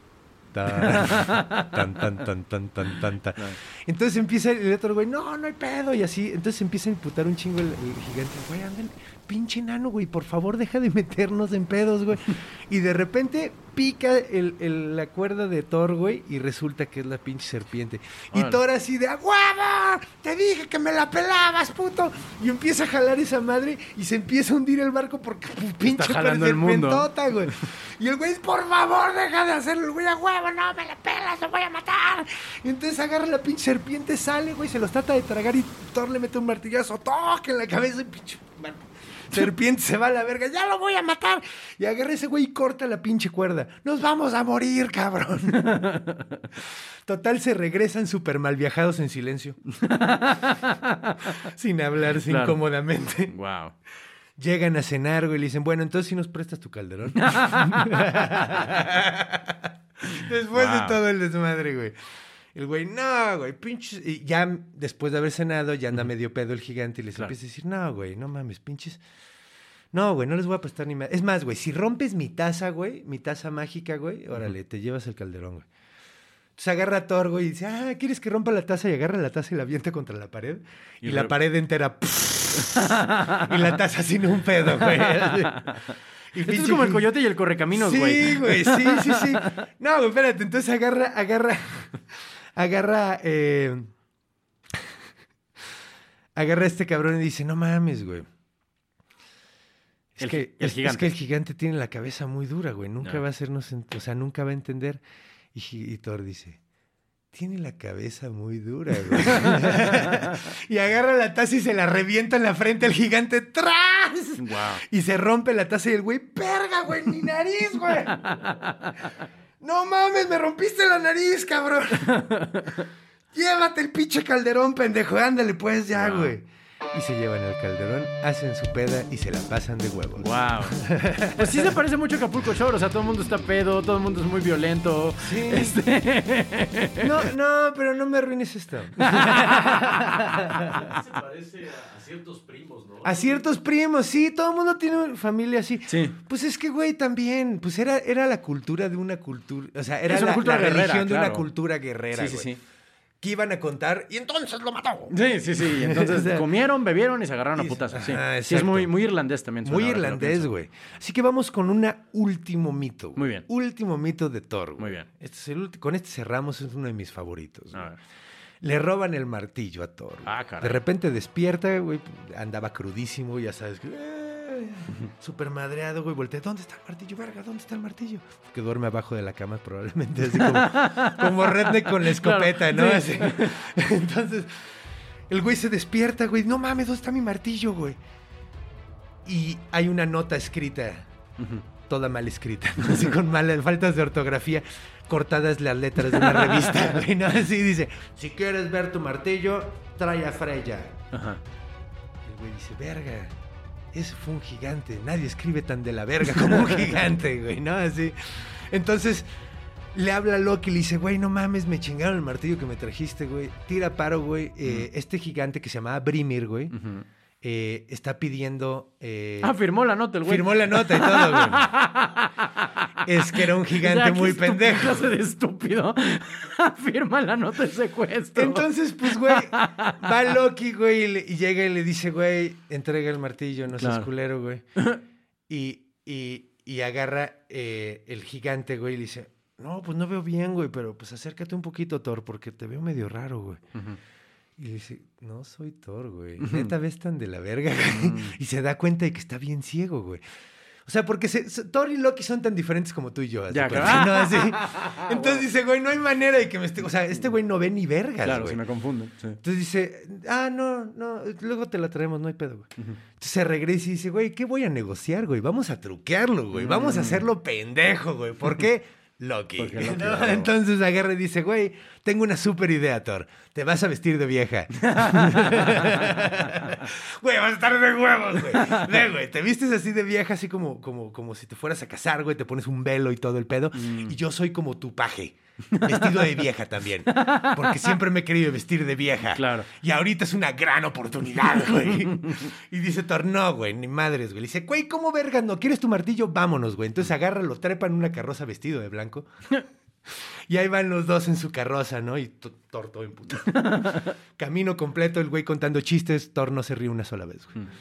Tarán, tan, tan, tan, tan, tan, tan, tan. Claro. Entonces empieza el otro güey, no, no hay pedo, y así. Entonces empieza a imputar un chingo el, el gigante, güey, anden, pinche enano, güey, por favor, deja de meternos en pedos, güey. Y de repente pica el, el- la cuerda de Thor, güey, y resulta que es la pinche serpiente. Y Órale. Thor así de, ¡a huevo! Te dije que me la pelabas, puto. Y empieza a jalar esa madre y se empieza a hundir el barco porque pues, pinche jalando el mundo. serpientota, güey. Y el güey, por favor, deja de hacerlo. El güey, a huevo, no me la pelas, lo voy a matar. Y entonces agarra la pinche serpiente, sale, güey, se los trata de tragar y Thor le mete un martillazo, toque en la cabeza y pinche mar- serpiente se va a la verga, ya lo voy a matar. Y agarra ese güey y corta la pinche cuerda. Nos vamos a morir, cabrón. Total, se regresan súper mal viajados en silencio. Sin hablarse Claro. incómodamente. Wow. Llegan a cenar, güey, y le dicen, bueno, entonces sí nos prestas tu calderón. Después de Wow. todo el desmadre, güey. El güey, no, güey, pinches. Y ya después de haber cenado, ya anda medio pedo el gigante y les Claro. empieza a decir, no, güey, no mames, pinches. No, güey, no les voy a prestar ni más. Es más, güey, si rompes mi taza, güey, mi taza mágica, güey, órale, te llevas el calderón, güey. Entonces agarra a Thor, güey, y dice, ah, ¿quieres que rompa la taza? Y agarra la taza y la avienta contra la pared. Y, Y la re- pared entera. Y la taza sin un pedo, güey. Y Esto es pinche como el gi- coyote y el correcaminos, güey. Sí, güey, sí, sí, sí. No, güey, espérate. Entonces agarra, agarra, agarra, eh, agarra a este cabrón y dice, no mames, güey. Es, El- que, el es, es gigante. que el gigante tiene la cabeza muy dura, güey. Nunca Ya. va a hacernos, ent- o sea, nunca va a entender. Y, gi- y Thor dice, tiene la cabeza muy dura, güey. Y agarra la taza y se la revienta en la frente al gigante. ¡Tras! Wow. Y se rompe la taza y el güey, ¡verga, güey! ¡Mi nariz, güey! ¡No mames, me rompiste la nariz, cabrón! Llévate el pinche calderón, pendejo. Ándale, pues, ya, Wow. güey. Y se llevan el calderón, hacen su peda y se la pasan de huevos. Wow. Pues sí se parece mucho a Acapulco Shore. O sea, todo el mundo está pedo, todo el mundo es muy violento. Sí. Este... No, no, pero no me arruines esto. Se parece a, a ciertos primos, ¿no? A ciertos primos, sí, todo el mundo tiene una familia así. Sí. Pues es que, güey, también, pues era, era la cultura de una cultura, o sea, era Es una la, cultura la guerrera, religión de una claro. cultura guerrera, Sí, sí, güey. sí. Que iban a contar, y entonces lo mató. Sí, sí, sí. Y entonces O sea, comieron, bebieron y se agarraron a y- putas. Sí, ajá, sí es exacto. muy, muy irlandés también. suena Muy ahora que lo irlandés, pienso. güey. Así que vamos con un último mito. güey. Muy bien. Último mito de Thor, güey. Muy bien. Este es el ulti- con este cerramos, es uno de mis favoritos. A güey. ver. Le roban el martillo a Thor. güey. Ah, caray. De repente despierta, güey, andaba crudísimo, ya sabes. que, "Eh", súper madreado, güey. Voltea, ¿dónde está el martillo, verga? ¿Dónde está el martillo? Porque duerme abajo de la cama probablemente, así como, como redneck con la escopeta, claro, ¿no? Sí. Así. Entonces, el güey se despierta, güey. No mames, ¿dónde está mi martillo, güey? Y hay una nota escrita, uh-huh. toda mal escrita, ¿no? Así con malas, faltas de ortografía, cortadas las letras de una revista, güey, ¿no? Así dice, si quieres ver tu martillo, trae a Freya. Ajá. El güey dice, verga, ese fue un gigante. Nadie escribe tan de la verga como un gigante, güey, ¿no? Así. Entonces, le habla a Loki y le dice, güey, no mames, me chingaron el martillo que me trajiste, güey. Tira paro, güey. Eh, uh-huh. Este gigante que se llamaba Brimir, güey, uh-huh. eh, está pidiendo... Eh, ah, firmó la nota el güey. Firmó la nota y todo, güey. Es que era un gigante ya, muy pendejo. Clase de estúpido. Firma la nota de secuestro. Entonces, pues, güey, va Loki, güey, y, le, y llega y le dice, güey, entrega el martillo, no claro. seas culero, güey. Y, y, y agarra eh, el gigante, güey, y le dice, no, pues no veo bien, güey, pero pues acércate un poquito, Thor, porque te veo medio raro, güey. Uh-huh. Y le dice, no soy Thor, güey. Uh-huh. Neta, ves tan de la verga, güey. Uh-huh. Y se da cuenta de que está bien ciego, güey. O sea, porque se, se, Thor y Loki son tan diferentes como tú y yo. Así, ya, claro. ¿no? Así. Entonces dice, güey, no hay manera de que me esté... O sea, este güey no ve ni vergas, claro, güey. se me confunde. Sí. Entonces dice, ah, no, no, luego te la traemos, no hay pedo, güey. Uh-huh. Entonces se regresa y dice, güey, ¿qué voy a negociar, güey? Vamos a truquearlo, güey. Uh-huh. Vamos a hacerlo pendejo, güey. ¿Por qué? Loki. Loki ¿no? No. Entonces agarra y dice, güey, tengo una súper idea, Thor. Te vas a vestir de vieja. Güey, vas a estar de huevos, güey. Ve, güey, te vistes así de vieja, así como, como, como si te fueras a casar, güey. Te pones un velo y todo el pedo. Mm. Y yo soy como tu paje. Vestido de vieja también. Porque siempre me he querido vestir de vieja. Claro. Y ahorita es una gran oportunidad, güey. Y dice Thor, no, güey, ni madres, güey. Le dice, güey, ¿cómo vergas no? ¿Quieres tu martillo? Vámonos, güey. Entonces agarra, lo trepa en una carroza vestido de blanco. Y ahí van los dos en su carroza, ¿no? Y Thor todo imputado. Camino completo, el güey contando chistes. Thor no se ríe una sola vez, güey.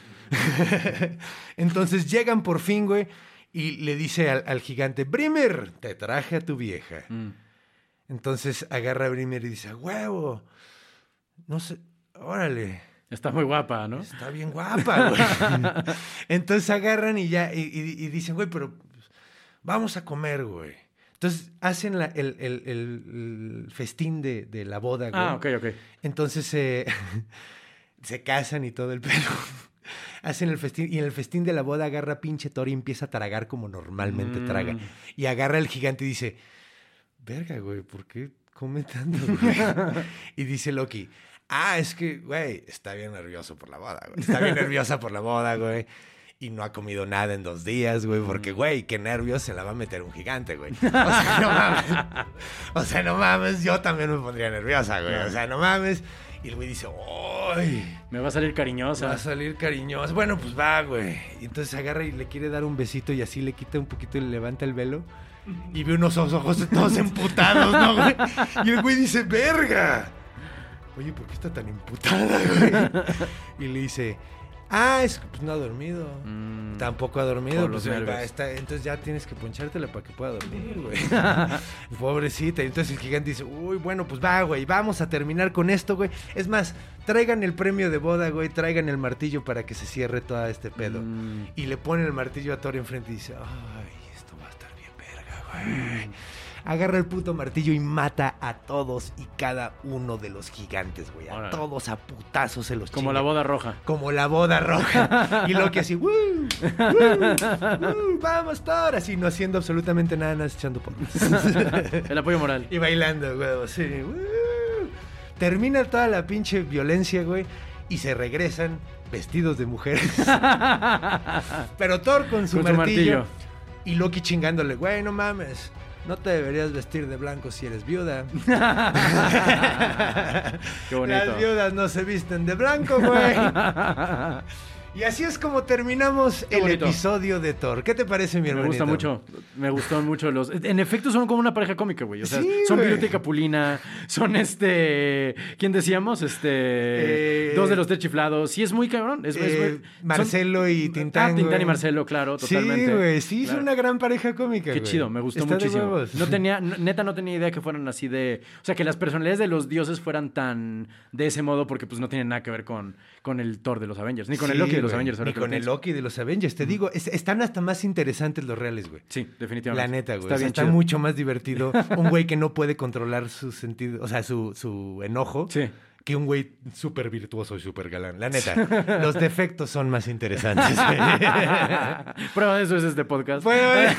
Entonces llegan por fin, güey. Y le dice al, al gigante, Brimir, te traje a tu vieja. Mm. Entonces agarra a Brimir y dice, huevo, no sé, órale. Está muy guapa, ¿no? Está bien guapa, güey. Entonces agarran y ya, y, y, y dicen, güey, pero pues, vamos a comer, güey. Entonces hacen la, el, el, el, el festín de, de la boda, güey. Ah, ok, ok. Entonces eh, se casan y todo el pedo. Hacen el festín, y en el festín de la boda agarra pinche Thor y empieza a tragar como normalmente mm. traga. Y agarra al gigante y dice, verga, güey, ¿por qué come tanto, güey? Y dice Loki, ah, es que, güey, está bien nervioso por la boda, güey. Está bien nerviosa por la boda, güey. Y no ha comido nada en dos días, güey, porque, güey, qué nervios se la va a meter un gigante, güey. O sea, no mames. O sea, no mames, yo también me pondría nerviosa, güey. O sea, no mames. Y el güey dice, ¡ay! Me va a salir cariñosa. Me va a salir cariñosa. Bueno, pues va, güey. Y entonces agarra y le quiere dar un besito y así le quita un poquito y le levanta el velo. Y ve unos ojos todos emputados, ¿no, güey? Y el güey dice, ¡verga! Oye, ¿por qué está tan emputada, güey? Y le dice, ah, es que pues no ha dormido. Mm, Tampoco ha dormido. Pues, va, está, entonces ya tienes que ponchártela para que pueda dormir, güey. Pobrecita. Y entonces el gigante dice, uy, bueno, pues va, güey. Vamos a terminar con esto, güey. Es más, traigan el premio de boda, güey. Traigan el martillo para que se cierre todo este pedo. Mm. Y le ponen el martillo a Thor enfrente y dice, ay, esto va a estar bien verga, güey. Mm. Agarra el puto martillo y mata a todos y cada uno de los gigantes, güey. A Órale. todos a putazos se los Como chingan. la boda roja. Como la boda roja. Y Loki así, ¡woo! ¡Woo! ¡Vamos, Thor! Así, no haciendo absolutamente nada, nada echando porras. El apoyo moral. Y bailando, güey, sí. ¡Woo! Termina toda la pinche violencia, güey. Y se regresan vestidos de mujeres. Pero Thor con su, con martillo, su martillo. Y Loki chingándole, güey, no mames. No te deberías vestir de blanco si eres viuda. Qué bonito. Las viudas no se visten de blanco, güey. Y así es como terminamos Qué el bonito. episodio de Thor. ¿Qué te parece, mi hermanito? Me gusta mucho. Me gustó mucho los... En efecto, son como una pareja cómica, güey. O sea, sí, son Viruta y Capulina. Son este... ¿Quién decíamos? Este... Eh... Dos de los tres chiflados. Sí, es muy cabrón. Es, eh, es, Marcelo son... y Tintán, Ah, Tintán y Marcelo, claro, totalmente. Sí, güey. Sí, claro. Son una gran pareja cómica, Qué güey. chido. Me gustó Está muchísimo. No tenía... Neta, no tenía idea que fueran así de... O sea, que las personalidades de los dioses fueran tan... De ese modo, porque pues no tienen nada que ver con, con el Thor de los Avengers. Ni con sí, el Loki de los güey. Avengers. ahora Ni que lo con el pienso. Loki de los Avengers. Te digo, es- están hasta más interesantes los reales, güey. Sí, definitivamente. La neta, güey. Está O sea, bien está chido. mucho más divertido un güey que no puede controlar su sentido, o sea, su, su enojo, Sí. que un güey súper virtuoso y súper galán. La neta, los defectos son más interesantes. güey. Prueba de eso es este podcast. Pues,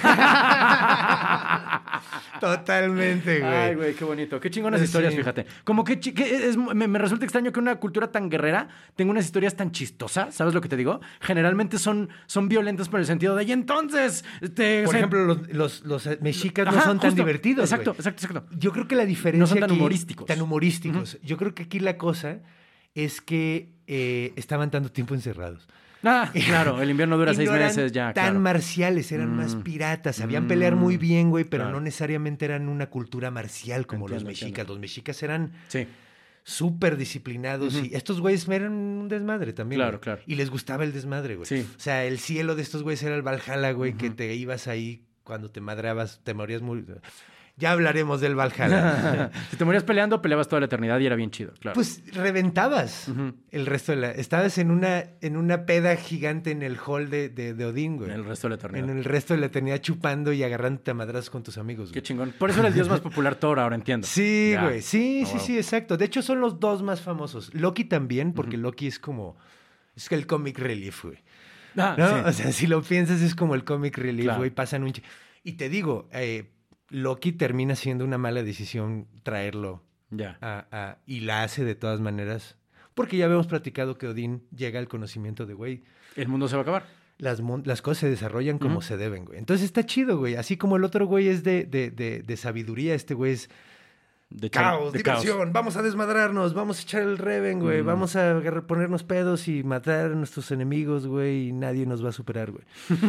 totalmente, güey. Ay, güey, qué bonito. Qué chingonas Sí. historias, fíjate. Como que, chi- que es- me, me resulta extraño que una cultura tan guerrera tenga unas historias tan chistosas, ¿sabes lo que te digo? Generalmente son, son violentas por el sentido de, y entonces, este, Por se- ejemplo, los, los, los mexicas no Ajá, son tan justo. divertidos. Exacto, güey. exacto, exacto. Yo creo que la diferencia. No son tan aquí- humorísticos. Tan humorísticos. Yo creo que aquí la cosa es que eh, estaban tanto tiempo encerrados. Ah, claro, el invierno dura Y seis no eran meses ya, tan claro. marciales, eran más Mm. piratas, sabían pelear muy bien, güey, pero claro. no necesariamente eran una cultura marcial como Entiendo, los mexicas. entiendo. Los mexicas eran Sí. súper disciplinados y estos güeyes eran un desmadre también. Claro, güey. claro. Y les gustaba el desmadre, güey. Sí. O sea, el cielo de estos güeyes era el Valhalla, güey, que te ibas ahí cuando te madrabas, te morías muy... Ya hablaremos del Valhalla. Si te morías peleando, peleabas toda la eternidad y era bien chido, claro. Pues reventabas el resto de la... Estabas en una, en una peda gigante en el hall de, de, de Odín, güey. el resto de la eternidad. En el resto de la eternidad chupando y agarrándote a madrazos con tus amigos, Qué güey. chingón. Por eso era el dios más popular Thor, ahora entiendo. Sí, Ya. güey. Sí, Ah, sí, huevo. sí, exacto. De hecho, son los dos más famosos. Loki también, porque Loki es como... Es que el comic relief, güey. Ah, ¿No? sí. O sea, si lo piensas, es como el comic relief, Claro. güey. Pasan un... ch- Y te digo, eh, Loki termina siendo una mala decisión traerlo Ya. a- a- y la hace de todas maneras. Porque ya habíamos platicado que Odín llega al conocimiento de, güey, El mundo se va a acabar. las, mon- las cosas se desarrollan como Ujú. se deben, güey. Entonces está chido, güey. Así como el otro güey es de, de, de, de sabiduría, este güey es De caos, de diversión, vamos a desmadrarnos, vamos a echar el reven, güey. Mm. Vamos a agarrar- ponernos pedos y matar a nuestros enemigos, güey, y nadie nos va a superar, güey.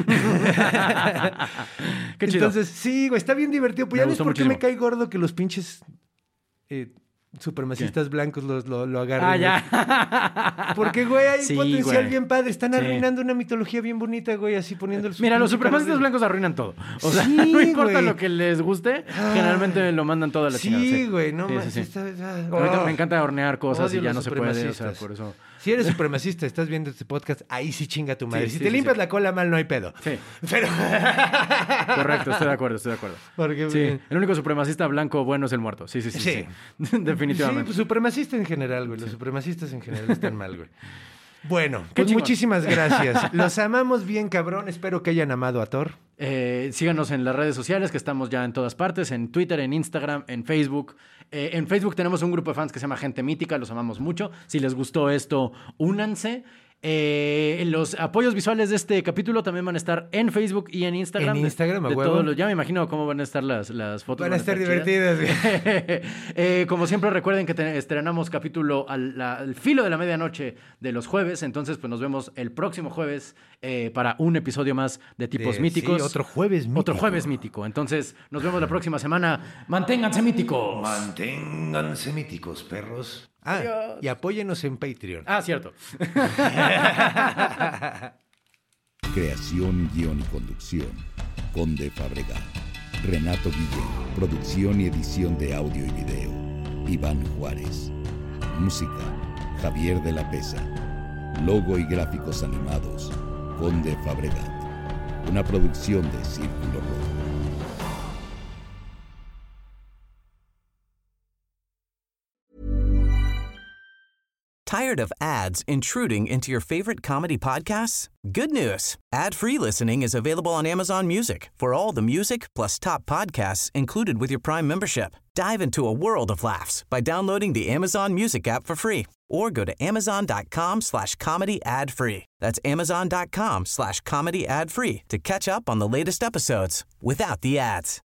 Qué chido. Entonces, sí, güey, está bien divertido. Pues Me ya ves gustó por qué me muchísimo. cae gordo que los pinches eh, supremacistas blancos los- lo, lo agarren. Ah, güey. ya. Porque, güey, hay Sí, potencial güey. bien padre. Están Sí. arruinando una mitología bien bonita, güey, así poniendo el Mira, los pinche supremacistas calor de- blancos arruinan todo. O sea, Sí, no importa güey. lo que les guste, Ah. generalmente lo mandan todo a la chingada. Sí, güey, no Sí, más. sí, sí. está- ah, Ahorita oh. me encanta hornear cosas Odio y ya los no se puede, o sea, supremacistas. por eso. Si eres supremacista, estás viendo este podcast, ahí sí chinga tu madre. Sí, si sí, te sí, limpias sí. la cola mal, no hay pedo. Sí, Pero... correcto, estoy de acuerdo, estoy de acuerdo. Porque, Sí, el único supremacista blanco bueno es el muerto. Sí, sí, sí. Sí. sí. Definitivamente. Sí, pues supremacista en general, güey. Los supremacistas en general están mal, güey. Bueno, Qué pues chingón. muchísimas gracias. Los amamos bien, cabrón. Espero que hayan amado a Thor. Eh, síganos en las redes sociales, que estamos ya en todas partes, en Twitter, en Instagram, en Facebook. Eh, en Facebook tenemos un grupo de fans que se llama Gente Mítica, los amamos mucho. Si les gustó esto, únanse. Eh, los apoyos visuales de este capítulo también van a estar en Facebook y en Instagram. En De- Instagram, a de huevo. todos los- Ya me imagino cómo van a estar las, las fotos. Van a estar chidas. divertidas, güey. Eh, como siempre, recuerden que te- estrenamos capítulo al, la- al filo de la medianoche de los jueves. Entonces, pues nos vemos el próximo jueves eh, para un episodio más de Tipos De- Míticos. sí, otro jueves mítico. Otro jueves mítico. Entonces, nos vemos la próxima semana. Manténganse míticos. Manténganse míticos, perros. Ah, y apóyenos en Patreon. Ah, cierto. Creación, guión y conducción. Conde Fabregat. Renato Guillén. Producción y edición de audio y video. Iván Juárez. Música. Javier de la Pesa. Logo y gráficos animados. Conde Fabregat. Una producción de Círculo Rojo. Tired of ads intruding into your favorite comedy podcasts? Good news. Ad-free listening is available on Amazon Music for all the music plus top podcasts included with your Prime membership. Dive into a world of laughs by downloading the Amazon Music app for free or go to amazon.com slash comedy ad free. That's amazon.com slash comedy ad free to catch up on the latest episodes without the ads.